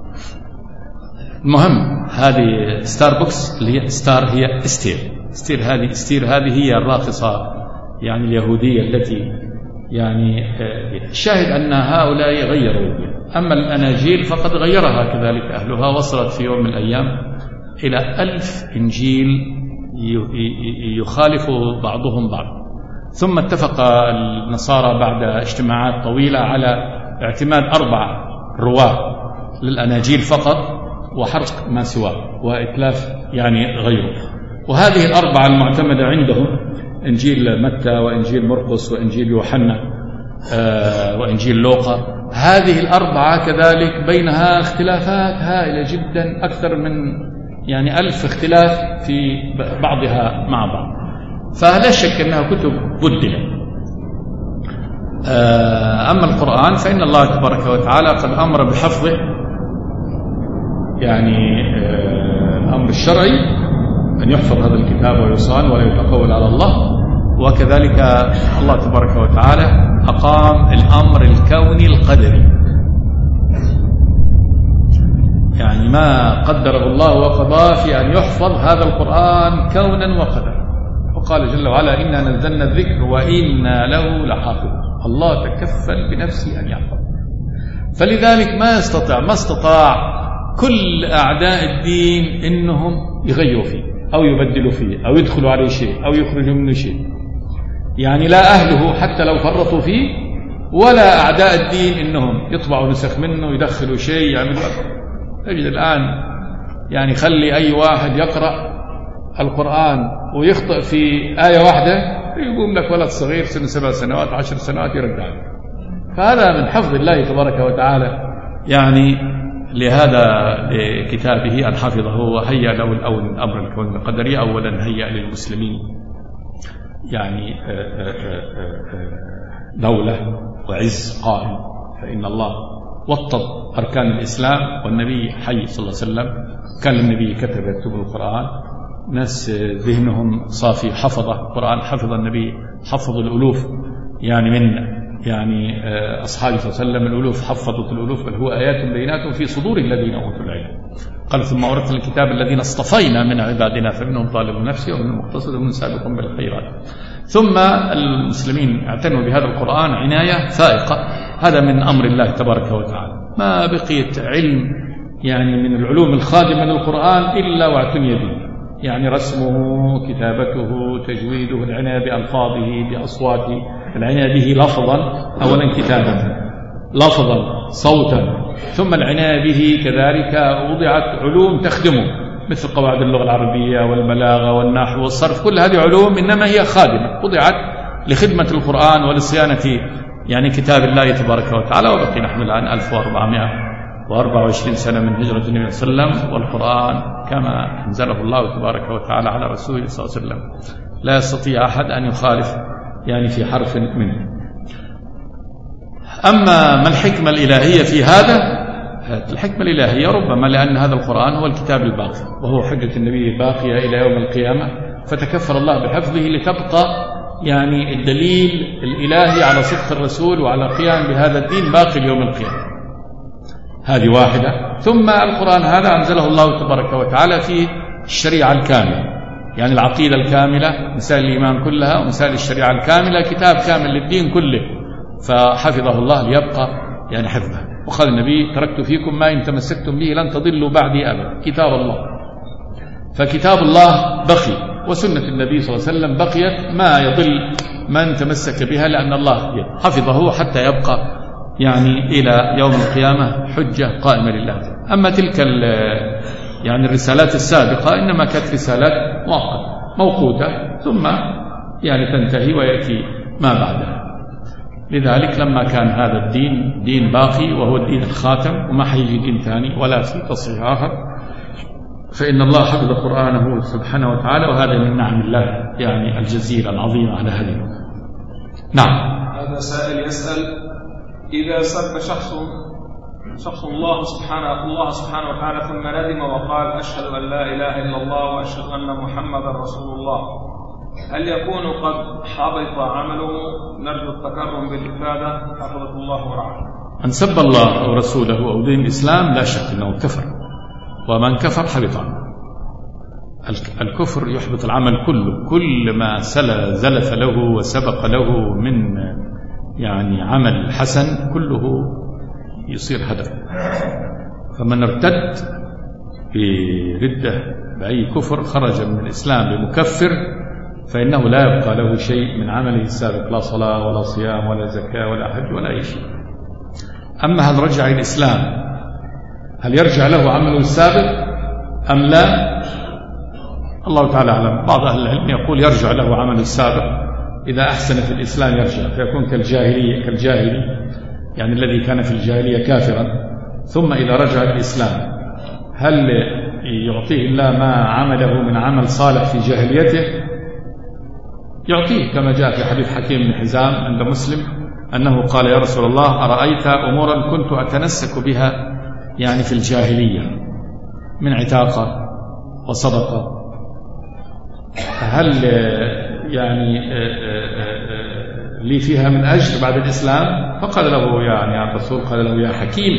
A: المهم هذه ستاربكس اللي هي ستار هي استير استير هذه استير هذه هي الراقصة يعني اليهودية التي يعني الشاهد أن هؤلاء غيروا. أما الأناجيل فقد غيرها كذلك أهلها، وصلت في يوم من الأيام إلى ألف إنجيل يخالف بعضهم بعض. ثم اتفق النصارى بعد اجتماعات طويلة على اعتماد أربع رواة للأناجيل فقط وحرق ما سواه وإتلاف يعني غيره. وهذه الأربعة المعتمدة عندهم إنجيل متى وإنجيل مرقس وإنجيل يوحنا آه وإنجيل لوقا، هذه الأربعة كذلك بينها اختلافات هائلة جدا، أكثر من يعني ألف اختلاف في بعضها مع بعض. فلا شك أنها كتب بدلة. آه أما القرآن فإن الله تبارك وتعالى قد أمر بحفظه، يعني آه الأمر الشرعي أن يحفظ هذا الكتاب ويصان ولا يتقول على الله، وكذلك الله تبارك وتعالى أقام الأمر الكوني القدري، يعني ما قدره الله وقضاه في أن يحفظ هذا القرآن كونا وقدرا. وقال جل وعلا إنا نزلنا الذكر وإنا له لحافظ. الله تكفل بنفسه أن يحفظ، فلذلك ما يستطيع ما استطاع كل أعداء الدين إنهم يغيروا فيه أو يبدلوا فيه أو يدخلوا عليه شيء أو يخرجوا منه شيء، يعني لا أهله حتى لو فرطوا فيه، ولا أعداء الدين إنهم يطبعوا نسخ منه يدخلوا شيء يعملوا. تجد الآن يعني خلي أي واحد يقرأ القرآن ويخطئ في آية واحدة يقوم لك ولد صغير سنة سبع سنوات عشر سنوات يرد عليه. فهذا من حفظ الله تبارك وتعالى يعني لهذا كتابه أن حفظه وهيأ له الأمر الكون القدري. أولا هيأ للمسلمين يعني دولة وعز قائم، فإن الله وطد أركان الإسلام والنبي حي صلى الله عليه وسلم، كان النبي كتب يكتب القرآن، ناس ذهنهم صافي حفظه القرآن، حفظ النبي حفظ الألوف يعني من يعني أصحابه صلى الله عليه وسلم الألوف حفظت الألوف، بل هو آيات بينات في صدور الذين أوتوا العلم. قال ثم أورثنا الكتاب الذين اصطفينا من عبادنا فمنهم ظالم نفسه ومنهم مقتصد ومنهم سابق بالخيرات. ثم المسلمين اعتنوا بهذا القرآن عناية فائقة، هذا من أمر الله تبارك وتعالى. ما بقيت علم يعني من العلوم الخادمة للقرآن إلا واعتني به، يعني رسمه، كتابته، تجويده، العناية بألفاظه، بأصواته، العناية به لفظا، أولا كتابة، لفظا، صوتا، ثم العناية به كذلك وضعت علوم تخدمه مثل قواعد اللغة العربية والبلاغة والنحو والصرف، كل هذه علوم إنما هي خادمة وضعت لخدمة القرآن ولصيانة يعني كتاب الله تبارك وتعالى. وبقي نحن الآن ألف وأربعمائة وأربعة وعشرين سنة من هجرة النبي صلى الله عليه وسلم، والقرآن كما أنزله الله تبارك وتعالى على رسوله صلى الله عليه وسلم لا يستطيع أحد أن يخالف يعني في حرف منه. أما ما الحكمة الإلهية في هذا؟ الحكمة الإلهية ربما لأن هذا القرآن هو الكتاب الباقي وهو حجة النبي الباقية إلى يوم القيامة، فتكفل الله بحفظه لتبقى يعني الدليل الإلهي على صدق الرسول وعلى قيام بهذا الدين باقي ليوم القيامة. هذه واحدة. ثم القرآن هذا أنزله الله تبارك وتعالى في الشريعة الكاملة، يعني العقيدة الكاملة، مسائل الإيمان كلها ومسائل الشريعة الكاملة، كتاب كامل للدين كله، فحفظه الله ليبقى يعني حفظه. وقال النبي: تركت فيكم ما إن تمسكتم به لن تضلوا بعدي أبدا، كتاب الله. فكتاب الله بقي وسنة النبي صلى الله عليه وسلم بقيت، ما يضل من تمسك بها لأن الله حفظه حتى يبقى يعني إلى يوم القيامة حجة قائمة لله. أما تلك يعني الرسالات السابقة إنما كانت رسالات مؤقتة موقوتة ثم يعني تنتهي ويأتي ما بعدها. لذلك لما كان هذا الدين دين باقي وهو الدين الخاتم وما حيجي دين ثاني ولا في تصحيح آخر، فإن الله حفظ قرآنه سبحانه وتعالى، وهذا من نعم الله يعني الجزيلة العظيمة على هذه. نعم.
B: هذا سائل يسأل: إذا سب شخص شخص الله سبحانه الله سبحانه وتعالى ثم ندم وقال: أشهد أن لا إله إلا الله وأشهد أن محمدا رسول الله، هل يكون قد حبط عمله؟ نرجو التكرم بالإفادة، حفظه الله ورعاه.
A: من سب الله أو رسوله أو دين الإسلام لا شك أنه كفر، ومن كفر حبط عنه. الكفر يحبط العمل كله، كل ما زلف له وسبق له من يعني عمل حسن كله يصير هدر. فمن ارتد بردة بأي كفر خرج من الإسلام بمكفر فإنه لا يبقى له شيء من عمله السابق، لا صلاة ولا صيام ولا زكاة ولا حج ولا أي شيء. أما هل رجع إلى الإسلام، هل يرجع له عمله السابق أم لا؟ الله تعالى أعلم. بعض أهل العلم يقول يرجع له عمله السابق، إذا أحسن في الإسلام يرجع فيكون كالجاهلية كالجاهلي يعني الذي كان في الجاهلية كافرا، ثم إذا رجع الإسلام هل يعطيه الله ما عمله من عمل صالح في جاهليته؟ يعطيه، كما جاء في حديث حكيم بن حزام عند مسلم أنه قال: يا رسول الله، أرأيت أمورا كنت أتنسك بها يعني في الجاهلية من عتاقة وصدقة، هل يعني لي فيها من أجر بعد الإسلام؟ فقال له يعني الرسول قال له: يا حكيم،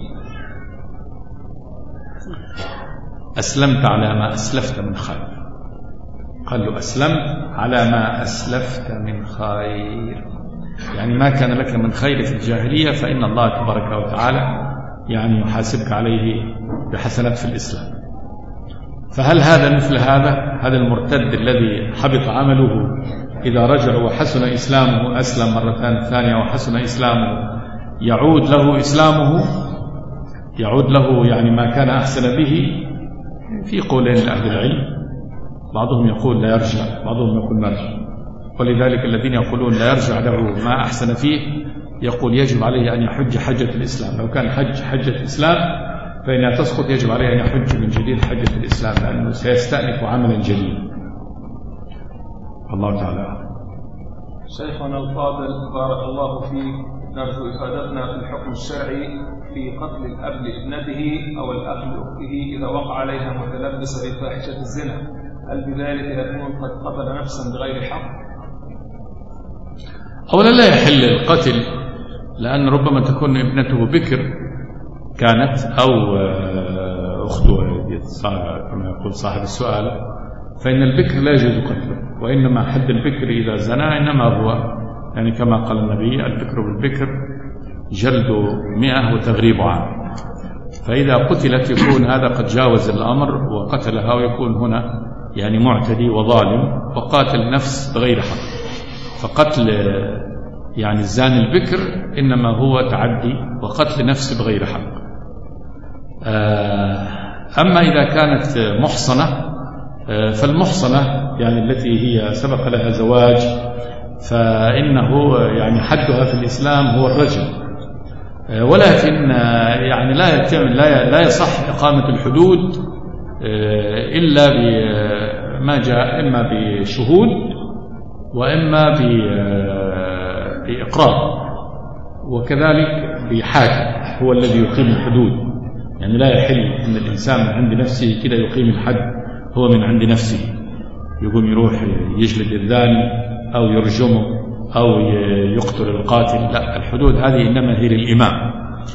A: أسلمت على ما أسلفت من خير. قال له: أسلمت على ما أسلفت من خير، يعني ما كان لك من خير في الجاهلية فإن الله تبارك وتعالى يعني يحاسبك عليه بحسنات في الإسلام. فهل هذا مثل هذا هذا المرتد الذي حبط عمله إذا رجع وحسن إسلامه، أسلم مرة ثانية وحسن إسلامه، يعود له إسلامه، يعود له يعني ما كان أحسن به؟ في قولين لأهل العلم، بعضهم يقول لا يرجع، بعضهم يقول ما يرجع. ولذلك الذين يقولون لا يرجع له ما أحسن فيه يقول يجب عليه أن يحج حجة الإسلام. لو كان حج حجة الإسلام فإنها تسقط، يجب عليه أن يحج من جديد حجة الإسلام لأنه سيستأنف عملا جديدا. الله تعالى.
B: شيخنا الفاضل بارك الله فيك، نرجو إفادتنا في الحكم الشرعي في قتل الأب لابنته أو الأخ لأخته إذا وقع عليها متلبسة بفاحشة الزنا، هل بذلك يكون قد قتل نفسا بغير حق؟
A: أولا لا يحل القتل، لأن ربما تكون ابنته بكر كانت أو أخته كما يقول صاحب السؤال، فإن البكر لا يجوز قتله، وإنما حد البكر إذا زنى إنما هو يعني كما قال النبي: البكر بالبكر جلد مئة وتغريب عام. فإذا قتلت يكون هذا قد جاوز الأمر وقتلها، ويكون هنا يعني معتدي وظالم وقاتل نفس بغير حق. فقتل يعني الزاني البكر إنما هو تعدي وقتل نفس بغير حق. أما إذا كانت محصنة فالمحصنة يعني التي هي سبق لها زواج فإنه يعني حدها في الإسلام هو الرجم، ولكن يعني لا يتم لا يصح إقامة الحدود إلا بما جاء إما بشهود وإما بإقرار، وكذلك بحاكم هو الذي يقيم الحدود. يعني لا يحل أن الإنسان من عند نفسه كده يقيم الحد هو من عند نفسه، يقوم يروح يجلد الزاني أو يرجمه أو يقتل القاتل. لا، الحدود هذه إنما هي للإمام.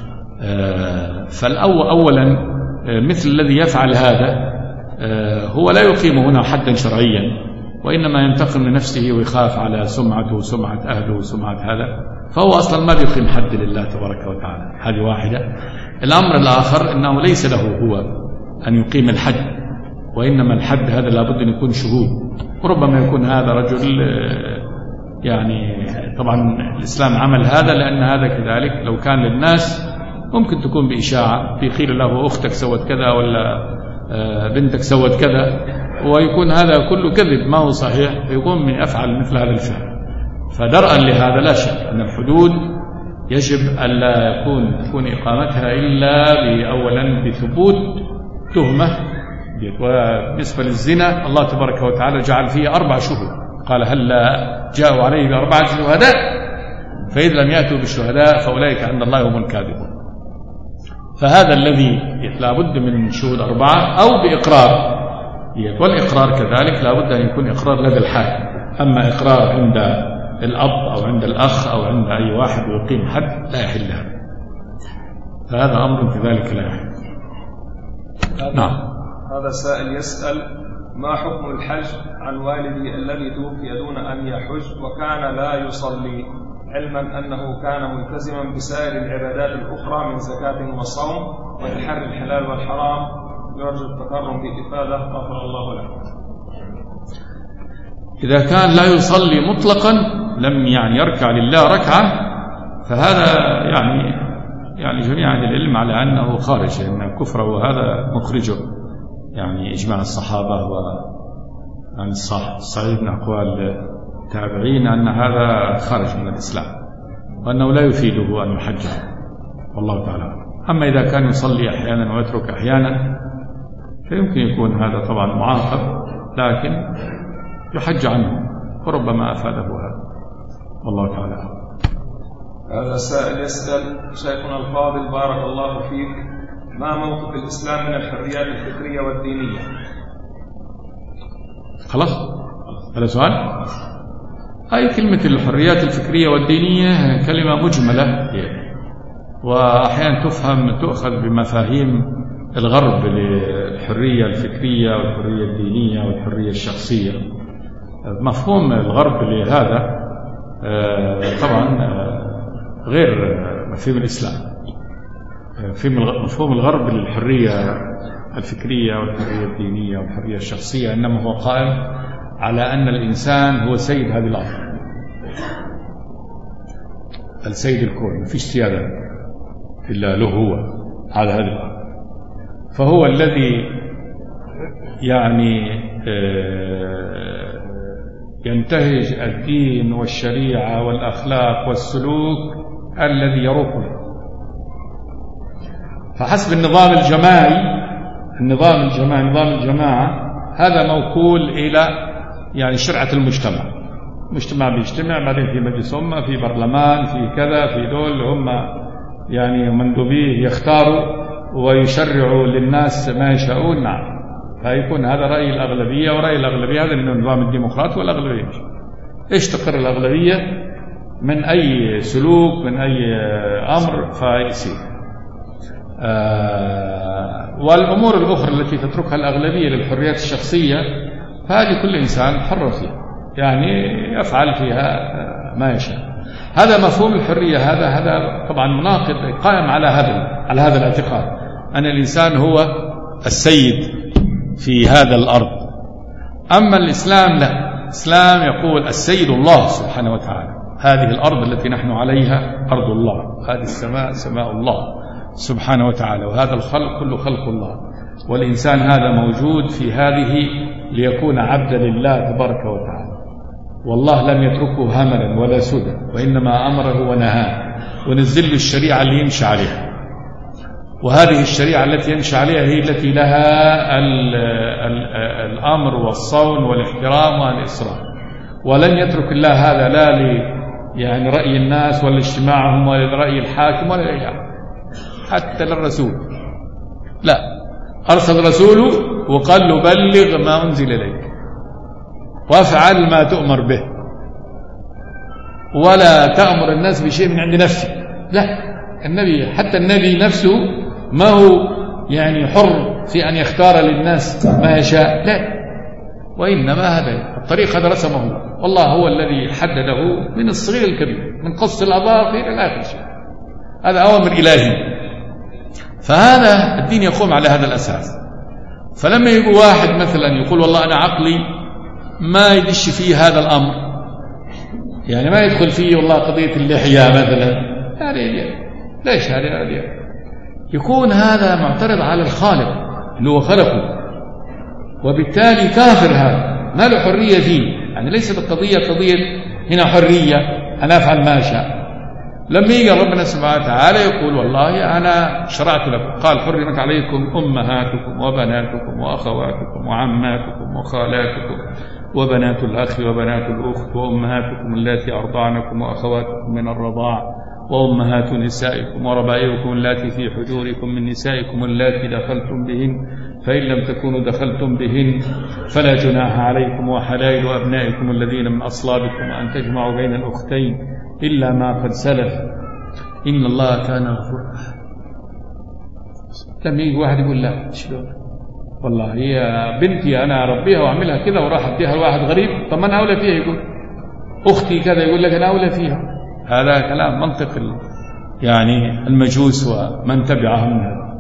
A: فالأول أولا مثل الذي يفعل هذا هو لا يقيم هنا حدا شرعيا، وإنما ينتقم لنفسه ويخاف على سمعته وسمعة أهله وسمعة هذا، فهو أصلا ما بيقيم حد لله تبارك وتعالى. هذه واحدة. الأمر الآخر أنه ليس له هو أن يقيم الحد، وإنما الحد هذا لابد أن يكون شهود، وربما يكون هذا رجل يعني طبعا الإسلام عمل هذا لأن هذا كذلك لو كان للناس ممكن تكون بإشاعة بيقيل له أختك سوت كذا ولا بنتك سوت كذا، ويكون هذا كله كذب ما هو صحيح، فيقوم يفعل مثل هذا الفعل. فدرءا لهذا لا شك أن الحدود يجب ألا يكون تكون إقامتها إلا بأولا بثبوت تهمة. وبالنسبة للزنا الله تبارك وتعالى جعل فيه أربع شهود، قال هل جاءوا عليه بأربعة شهداء فإذا لم يأتوا بالشهداء فأولئك عند الله هم الكاذبون. فهذا الذي لابد من شهود أربعة أو بإقرار، والإقرار كذلك لابد أن يكون إقرار لدى الحاكم. أما إقرار عند الأب أو عند الأخ أو عند أي واحد يقيم حد لا يحل هذا، فهذا أمر كذلك لا يحل. نعم.
B: هذا سائل يسأل: ما حكم الحج عن والدي الذي توفي دون أن يحج وكان لا يصلي، علما أنه كان ملتزما بسائر العبادات الأخرى من زكاة وصوم وإلحار الحلال والحرام، يرجو التكرم بإفادة غفر الله له.
A: إذا كان لا يصلي مطلقا لم يعني يركع لله ركعة فهذا يعني يعني جميع أهل العلم على أنه خارج من الكفر، وهذا مخرجه يعني إجماع الصحابة وعن الصحيح من أقوال التابعين أن هذا خارج من الإسلام وأنه لا يفيده أن يحج، والله تعالى. أما إذا كان يصلي أحيانا ويترك أحيانا فيمكن يكون هذا طبعا معاقب، لكن يحج عنه وربما أفاده هذا، والله تعالى.
B: هذا سائل يسأل: شيخنا الفاضل بارك الله فيك، ما موقف الإسلام من الحريات الفكرية والدينية؟
A: خلاص هذا سؤال. هاي كلمة الحريات الفكرية والدينية كلمة مجملة، وأحيانا تفهم تؤخذ بمفاهيم الغرب للحرية الفكرية والحرية الدينية والحرية الشخصية. مفهوم الغرب لهذا طبعا غير مفهوم الإسلام. مفهوم الغرب للحرية الفكرية والحرية الدينية والحرية الشخصية إنما هو قائم على أن الإنسان هو سيد هذه الأرض، السيد الكون، ما فيش سيادة إلا له هو على هذه الأرض. فهو الذي يعني ينتهج الدين والشريعة والأخلاق والسلوك الذي يروق. فحسب النظام الجماعي النظام الجماعي نظام الجماعة هذا موكول إلى يعني شرعة المجتمع. المجتمع بيجتمع بعدين في مجلس أمة، في برلمان، في كذا، في دول هم يعني مندوبيه يختاروا ويشرعوا للناس ما يشاءون. نعم، فيكون هذا رأي الأغلبية، ورأي الأغلبية هذا من النظام الديمقراطي، والأغلبية إيش تقر الأغلبية من أي سلوك من أي أمر فيصير. آه والأمور الأخرى التي تتركها الأغلبية للحريات الشخصية فهذه كل إنسان حر فيها، يعني يفعل فيها ما يشاء. هذا مفهوم الحرية، هذا هذا طبعا مناقض قائم على هذا على هذا الاعتقاد أن الإنسان هو السيد في هذا الأرض. أما الإسلام لا، الإسلام يقول السيد الله سبحانه وتعالى. هذه الأرض التي نحن عليها أرض الله، هذه السماء سماء الله سبحانه وتعالى، وهذا الخلق كله خلق الله، والإنسان هذا موجود في هذه ليكون عبدا لله تبارك وتعالى. والله لم يتركه هملا ولا سدى، وإنما أمره ونهاه ونزل له الشريعة اللي يمشي عليها، وهذه الشريعة التي يمشي عليها هي التي لها ال ال الأمر والصون والاحترام والإسراء. ولن يترك الله هذا لا ل يعني رأي الناس ولا اجتماعهم ولا لرأي الحاكم ولا لأي حتى للرسول لا، أرسل رسوله وقال له بلغ ما أنزل إليك وافعل ما تؤمر به ولا تأمر الناس بشيء من عند نفسك. لا، النبي حتى النبي نفسه ما هو يعني حر في أن يختار للناس ما يشاء، لا، وإنما هذا الطريق هذا رسمه الله، والله هو الذي حدده من الصغير الكبير، من قص الأظافر إلى آخر شيء، هذا أوامر إلهي. فهذا الدين يقوم على هذا الأساس. فلما يقول واحد مثلا يقول والله أنا عقلي ما يدش فيه هذا الأمر، يعني ما يدخل فيه والله قضية اللحية مثلا، هذه ليش هذه يكون هذا معترض على الخالق اللي هو خلقه، وبالتالي كافر، هذا ما له حرية فيه. يعني ليست القضية قضية هنا حرية أنا أفعل ما أشاء. لما يجي ربنا سبحانه وتعالى يقول والله أنا شرعت لكم، قال حرمت عليكم أمهاتكم وبناتكم وأخواتكم وعماتكم وخالاتكم وبنات الأخ وبنات الأخت وأمهاتكم اللاتي أرضعنكم وأخواتكم من الرضاع وأمهات نسائكم وربائبكم اللاتي في حجوركم من نسائكم اللاتي دخلتم بهن، فإن لم تكونوا دخلتم بهن فلا جناح عليكم وحلائل أبنائكم الذين من أصلابكم وأن تجمعوا بين الأختين إلا ما قد سلف إن الله كان غفورا. لما يجي واحد يقول لا شلون والله هي بنتي أنا أربيها وأعملها كذا وراح أديها لواحد غريب، طب ما أنا أولى فيها، يقول أختي كذا يقول لك أنا أولى فيها. هذا كلام منطق يعني المجوس ومن تبعهم من هذا.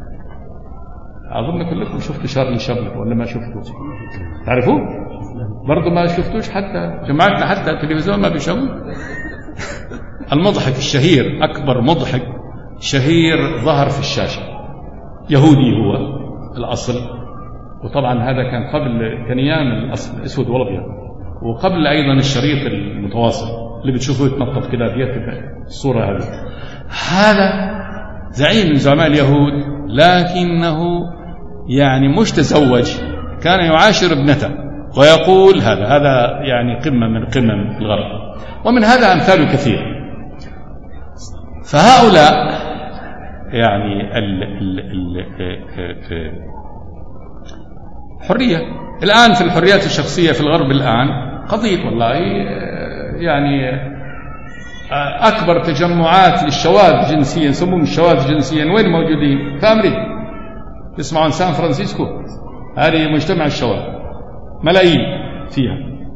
A: أظن كلكم شفتوا شارلي شابلن ولا ما شفتوه؟ تعرفوه؟ برضو ما شفتوش، حتى جماعتنا حتى التلفزيون ما بيشوفوا. المضحك الشهير، أكبر مضحك شهير ظهر في الشاشة، يهودي هو الأصل، وطبعا هذا كان قبل كان الأصل الأسود والأبيض، وقبل أيضا الشريط المتواصل اللي بتشوفوه يتنطط كده في الصورة هذه. هذا زعيم من زعماء اليهود، لكنه يعني مش تزوج، كان يعاشر ابنته ويقول هذا هذا يعني قمة من قمم الغرب، ومن هذا أمثال كثير. فهؤلاء يعني ال ال ال حرية الآن في الحريات الشخصية في الغرب الآن قضية والله يعني أكبر تجمعات للشواذ جنسيا، يسمون الشواذ جنسيا، وين موجودين؟ في أمريكا، تسمعون سان فرانسيسكو، هذه مجتمع الشواذ ملايين فيها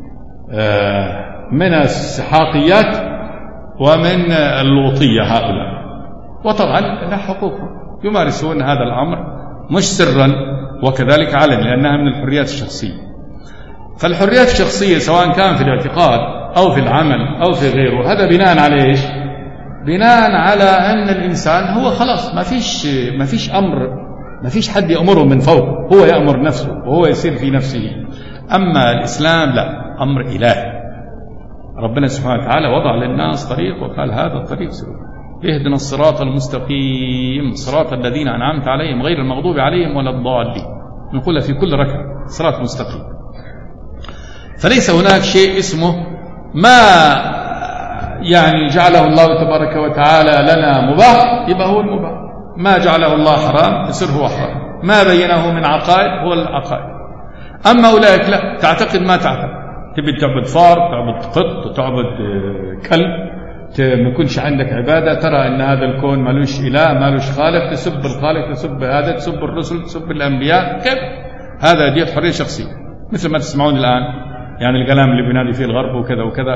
A: من السحاقيات ومن اللوطية هؤلاء، وطبعا لها حقوقهم، يمارسون هذا الأمر مش سرا وكذلك علنا لأنها من الحريات الشخصية. فالحريات الشخصية سواء كان في الاعتقاد أو في العمل أو في غيره، هذا بناء على إيش؟ بناء على أن الإنسان هو خلاص ما فيش ما فيش أمر، ما فيش حد يأمره من فوق، هو يأمر نفسه وهو يسير في نفسه. أما الإسلام لا، أمر إلهي، ربنا سبحانه وتعالى وضع للناس طريق وقال هذا الطريق سلوك، اهدنا الصراط المستقيم صراط الذين أنعمت عليهم غير المغضوب عليهم ولا الضالين، نقولها في كل ركعة صراط مستقيم. فليس هناك شيء اسمه ما يعني جعله الله تبارك وتعالى لنا مباح يبقى هو المباح، ما جعله الله حرام يصير هو حرام، ما بينه من عقائد هو العقائد. أما أولئك لا، تعتقد ما تعتقد، تبي تعبد فار، تعبد قط، تعبد كلب، ما يكونش عندك عبادة، ترى أن هذا الكون مالوش إله مالوش خالق، تسب الخالق، تسب هذا، تسب الرسل، تسب الأنبياء، كيف؟ هذا دي حرية شخصية، مثل ما تسمعون الآن يعني الكلام اللي بينادي فيه الغرب وكذا وكذا.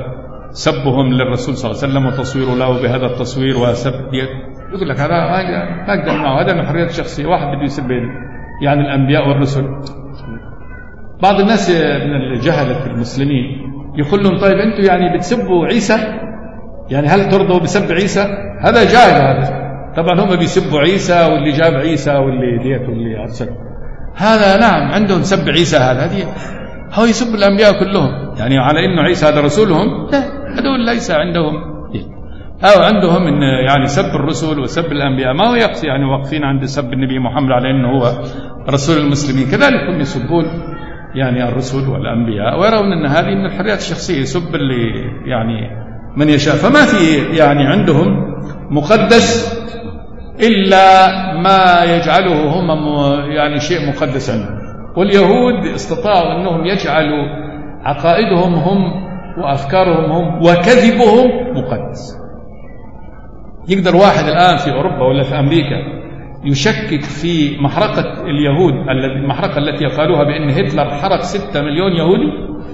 A: سبهم للرسول صلى الله عليه وسلم وتصويره له بهذا التصوير وسب، يقول لك هذا ما أقدر معه، هذا من حرية شخصية، واحد بده يسب يعني الأنبياء والرسل. بعض الناس من الجهلة المسلمين يقول لهم طيب أنتم يعني بتسبوا عيسى، يعني هل ترضوا بسب عيسى؟ هذا جاهل هذا. طبعا هم بيسبوا عيسى واللي جاب عيسى واللي ديت واللي أرسل، هذا نعم عندهم سب عيسى، هذا هذه هو يسب الأنبياء كلهم، يعني على إنه عيسى هذا رسولهم، لا هذول ليس عندهم، أو عندهم إن يعني سب الرسل وسب الأنبياء، ما هو يقصي يعني واقفين عند سب النبي محمد على إنه هو رسول المسلمين، كذلك هم يسبون يعني الرسل والأنبياء ويرون أن هذه من الحريات الشخصية، يسب اللي يعني من يشاء، فما في يعني عندهم مقدس إلا ما يجعله هم يعني شيء مقدس عندهم. واليهود استطاعوا أنهم يجعلوا عقائدهم هم وأفكارهم هم وكذبهم مقدس. يقدر واحد الآن في أوروبا ولا في أمريكا يشكك في محرقة اليهود، المحرقة التي يقالوها بأن هتلر حرق ستة مليون يهودي،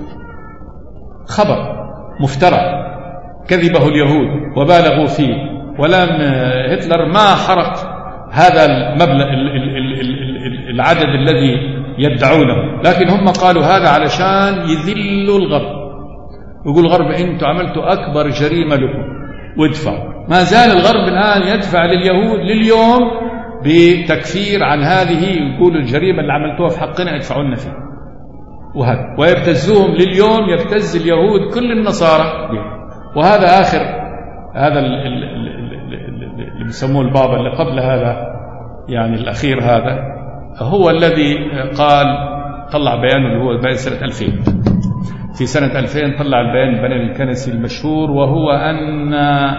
A: خبر مفترى كذبه اليهود وبالغوا فيه، ولم هتلر ما حرق هذا المبلغ العدد الذي يدعونه، لكن هم قالوا هذا علشان يذلوا الغرب، يقول الغرب أنتم عملتوا أكبر جريمة لكم وادفعوا. ما زال الغرب الآن يدفع لليهود لليوم بتكفير عن هذه، يقولوا الجريمة اللي عملتوها في حقنا ادفعوا لنا فيها، وهذا ويبتزوهم لليوم، يبتز اليهود كل النصارى. وهذا آخر هذا اللي بيسموه البابا اللي قبل هذا يعني الأخير، هذا هو الذي قال طلع بيانه اللي هو بيان سنة ألفين، في سنة ألفين طلع البيان البيان الكنسي المشهور، وهو أن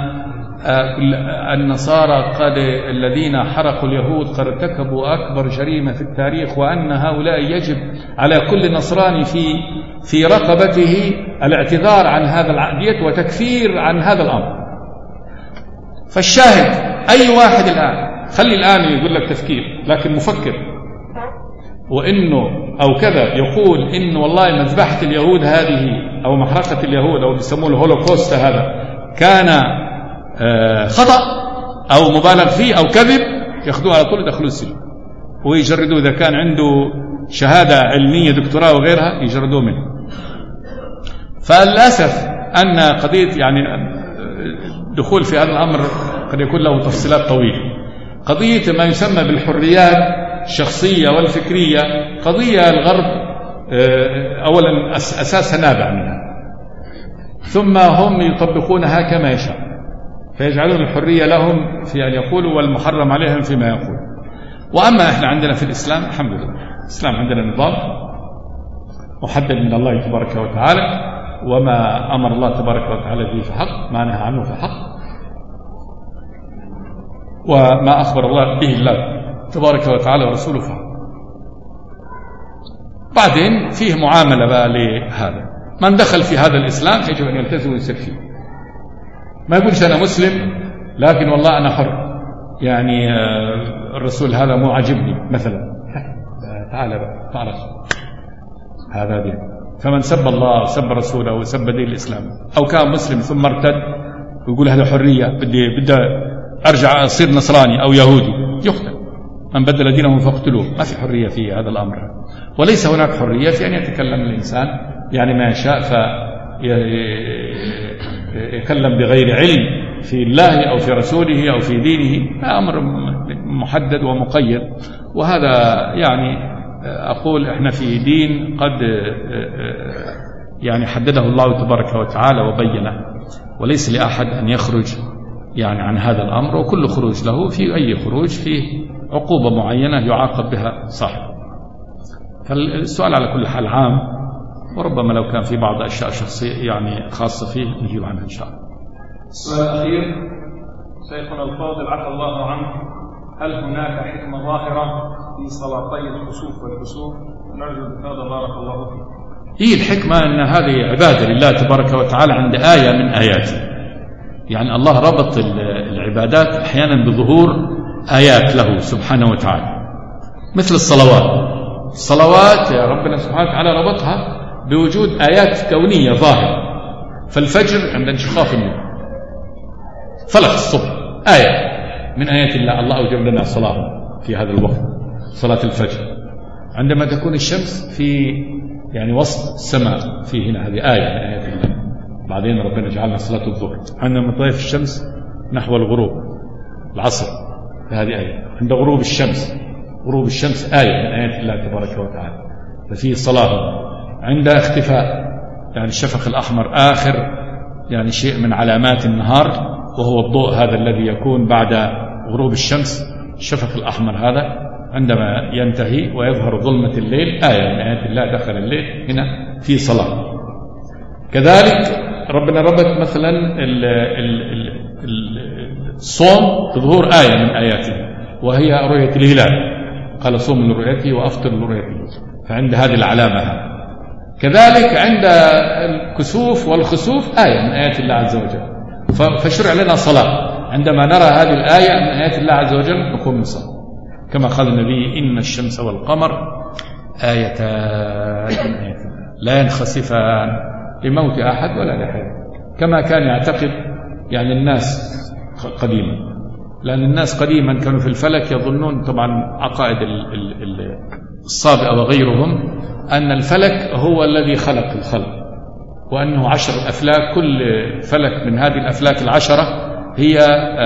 A: النصارى قد الذين حرقوا اليهود قد ارتكبوا أكبر جريمة في التاريخ، وأن هؤلاء يجب على كل نصراني في في رقبته الاعتذار عن هذا العقدية وتكفير عن هذا الأمر. فالشاهد أي واحد الآن خلي الآن يقول لك تفكير لكن مفكر وإنه أو كذا يقول إنه والله مذبحة اليهود هذه أو محرقة اليهود أو بيسموه الهولوكوست هذا كان خطأ أو مبالغ فيه أو كذب، يأخذوه على طول يدخلوه السجن ويجردوه، إذا كان عنده شهادة علمية دكتوراه وغيرها يجردوه منه. فللأسف أن قضية يعني دخول في هذا الأمر قد يكون له تفصيلات طويلة. قضية ما يسمى بالحريات الشخصية والفكرية قضية الغرب أولا أساسها نابع منها، ثم هم يطبقونها كما يشاء، فيجعلون الحرية لهم في أن يقولوا والمحرم عليهم فيما يقول. وأما إحنا عندنا في الإسلام الحمد لله، الإسلام عندنا نظام محدد من الله تبارك وتعالى، وما أمر الله تبارك وتعالى به فحق، ما نهى عنه فحق، وما أخبر الله به الله تبارك وتعالى ورسوله فحق. بعدين فيه معاملة بقى لهذا، من دخل في هذا الإسلام يجب أن يلتزم ويسير فيه، ما يقولش أنا مسلم لكن والله أنا حر، يعني الرسول هذا مو عاجبني مثلا، تعال بقى تعال هذا دين. فمن سب الله وسب رسوله وسب دين الإسلام أو كان مسلم ثم ارتد ويقول هذا حرية، بدي بدي أرجع أصير نصراني أو يهودي، يقتل. من بدل دينه فاقتلوه. ما في حرية في هذا الأمر، وليس هناك حرية في أن يتكلم الإنسان يعني ما يشاء فيتكلم بغير علم في الله أو في رسوله أو في دينه، أمر محدد ومقيد. وهذا يعني أقول إحنا في دين قد يعني حدده الله تبارك وتعالى وبينه، وليس لأحد أن يخرج يعني عن هذا الأمر، وكل خروج له في أي خروج فيه عقوبة معينة يعاقب بها صاحبه. فالسؤال على كل حال عام، وربما لو كان في بعض أشياء شخصية يعني خاصة فيه نجيب عنها إن شاء الله.
B: السؤال الأخير، شيخنا الفاضل عفى الله عنه، هل هناك حكمة ظاهرة في صلاتي الخسوف والكسوف؟ نرجو بهذا بارك الله فيك.
A: هي الحكمة أن هذه عبادة لله تبارك وتعالى عند آية من آياته، يعني الله ربط العبادات أحيانا بظهور آيات له سبحانه وتعالى، مثل الصلوات. الصلوات يا ربنا سبحانه وتعالى ربطها بوجود آيات كونية ظاهرة، فالفجر عند انشقاق النور، فلق الصبح آية من آيات الله. الله أوجب لنا الصلاة في هذا الوقت، صلاة الفجر عندما تكون الشمس في يعني وسط السماء، في هنا هذه آية من آيات الله. بعدين ربنا جعلنا صلاة الظهر عندما تطيف الشمس نحو الغروب العصر، هذه آية. عند غروب الشمس، غروب الشمس آية من آيات الله تبارك وتعالى، ففيه صلاة. عند اختفاء يعني الشفق الأحمر آخر يعني شيء من علامات النهار، وهو الضوء هذا الذي يكون بعد غروب الشمس، الشفق الأحمر هذا عندما ينتهي ويظهر ظلمة الليل، آية من آيات الله. دخل الليل هنا في صلاة. كذلك ربنا ربط مثلا الصوم بظهور آية من آياته، وهي رؤية الهلال، قال صوم لرؤيته وأفطر لرؤيته، فعند هذه العلامة هذه. كذلك عند الكسوف والخسوف آية من آيات الله عز وجل، فشرع لنا صلاة عندما نرى هذه الآية من آيات الله عز وجل نقوم نصلي، كما قال النبي إن الشمس والقمر آيتان من آيات الله لا ينخسفان لموت أحد ولا لحياة، كما كان يعتقد يعني الناس قديما. لأن الناس قديما كانوا في الفلك يظنون، طبعا عقائد الصابئة وغيرهم، أن الفلك هو الذي خلق الخلق، وأنه عشر أفلاك، كل فلك من هذه الأفلاك العشرة هي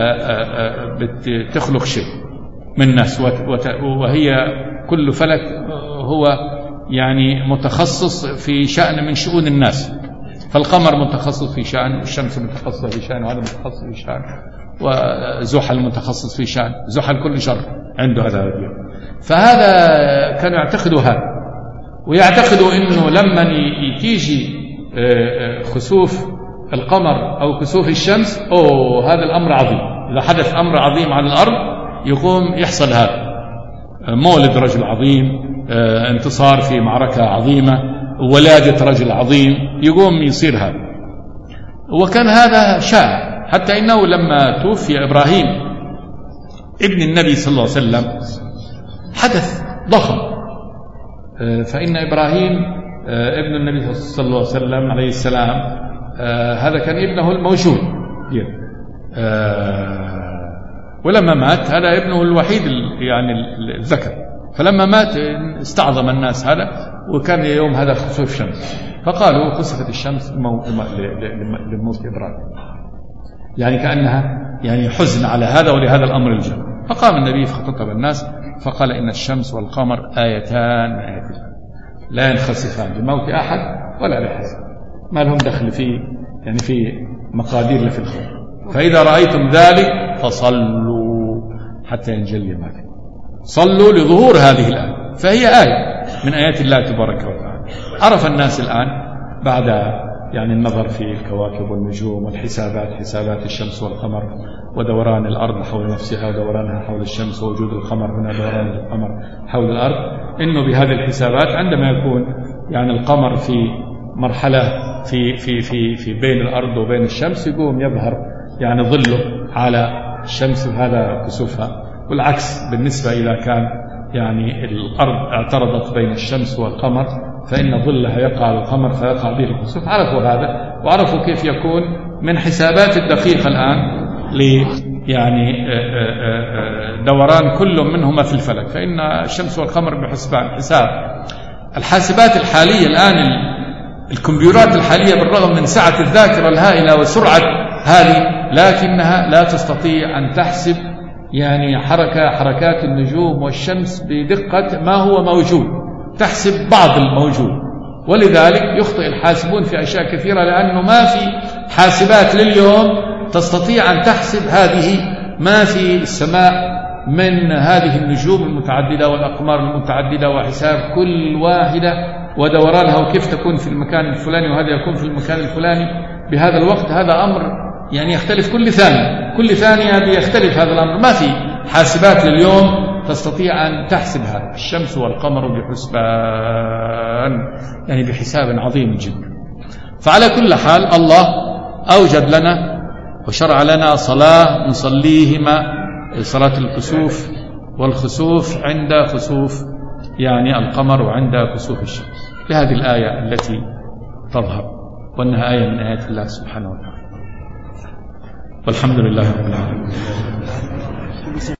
A: بتخلق شيء من الناس، وهي كل فلك هو يعني متخصص في شأن من شؤون الناس. فالقمر متخصص في شأن، والشمس متخصصة في شأن، وهذا متخصص في شأن، وزحل متخصص في شأن، زحل كل شر عنده هذا اليوم. فهذا كانوا يعتقدوا هذا، ويعتقدوا انه لما تيجي خسوف القمر او كسوف الشمس، اوه هذا الامر عظيم، اذا حدث امر عظيم على الارض يقوم يحصل هذا، مولد رجل عظيم، انتصار في معركة عظيمة، ولادة رجل عظيم، يقوم يصير هذا. وكان هذا شائع، حتى إنه لما توفي إبراهيم ابن النبي صلى الله عليه وسلم حدث ضخم. فإن إبراهيم ابن النبي صلى الله عليه وسلم عليه السلام هذا كان ابنه الموجود، ولما مات هذا ابنه الوحيد يعني الذكر، فلما مات استعظم الناس هذا، وكان يوم هذا خسوف شمس، فقالوا خسفت الشمس لموت إبراهيم، يعني كأنها يعني حزن على هذا ولهذا الأمر الجم. فقام النبي فخطب الناس فقال إن الشمس والقمر آيتان من آيات الله لا ينخسفان لموت أحد ولا لحزن، ما لهم دخل فيه يعني في مقادير لفي الخير. فإذا رأيتم ذلك فصلوا حتى ينجلي ما فيه، صلوا لظهور هذه الآية، فهي آية من آيات الله تبارك وتعالى. عرف الناس الآن بعد يعني النظر في الكواكب والنجوم والحسابات، حسابات الشمس والقمر، ودوران الأرض حول نفسها ودورانها حول الشمس، ووجود القمر هنا دوران القمر حول الأرض، إنه بهذه الحسابات عندما يكون يعني القمر في مرحلة في في في في بين الأرض وبين الشمس، يقوم يظهر يعني ظله على الشمس، هذا كسوفها. والعكس بالنسبة إذا كان يعني الأرض اعترضت بين الشمس والقمر، فإن ظلها يقع على القمر فيقع به الكسوف. عرفوا هذا، وعرفوا كيف يكون من حسابات الدقيقة الآن ل يعني دوران كل منهما في الفلك، فإن الشمس والقمر بحسبان حساب. الحاسبات الحالية الآن، الكمبيوترات الحالية بالرغم من سعة الذاكرة الهائلة وسرعة هذه، لكنها لا تستطيع أن تحسب يعني حركة حركات النجوم والشمس بدقة ما هو موجود، تحسب بعض الموجود. ولذلك يخطئ الحاسبون في أشياء كثيرة، لأنه ما في حاسبات لليوم تستطيع أن تحسب هذه ما في السماء من هذه النجوم المتعددة والأقمار المتعددة، وحساب كل واحدة ودورانها، وكيف تكون في المكان الفلاني وهذا يكون في المكان الفلاني بهذا الوقت. هذا أمر يعني يختلف كل ثانية، كل ثانية بيختلف هذا الأمر. ما في حاسبات لليوم تستطيع أن تحسب هذا. الشمس والقمر بحسبان، يعني بحساب عظيم جدا. فعلى كل حال الله أوجد لنا وشرع لنا صلاة نصليهما، صلاة الكسوف والخسوف عند خسوف يعني القمر وعند كسوف الشمس، بهذه الآية التي تظهر. وأنها آية من آيات الله سبحانه وتعالى. والحمد لله رب العالمين.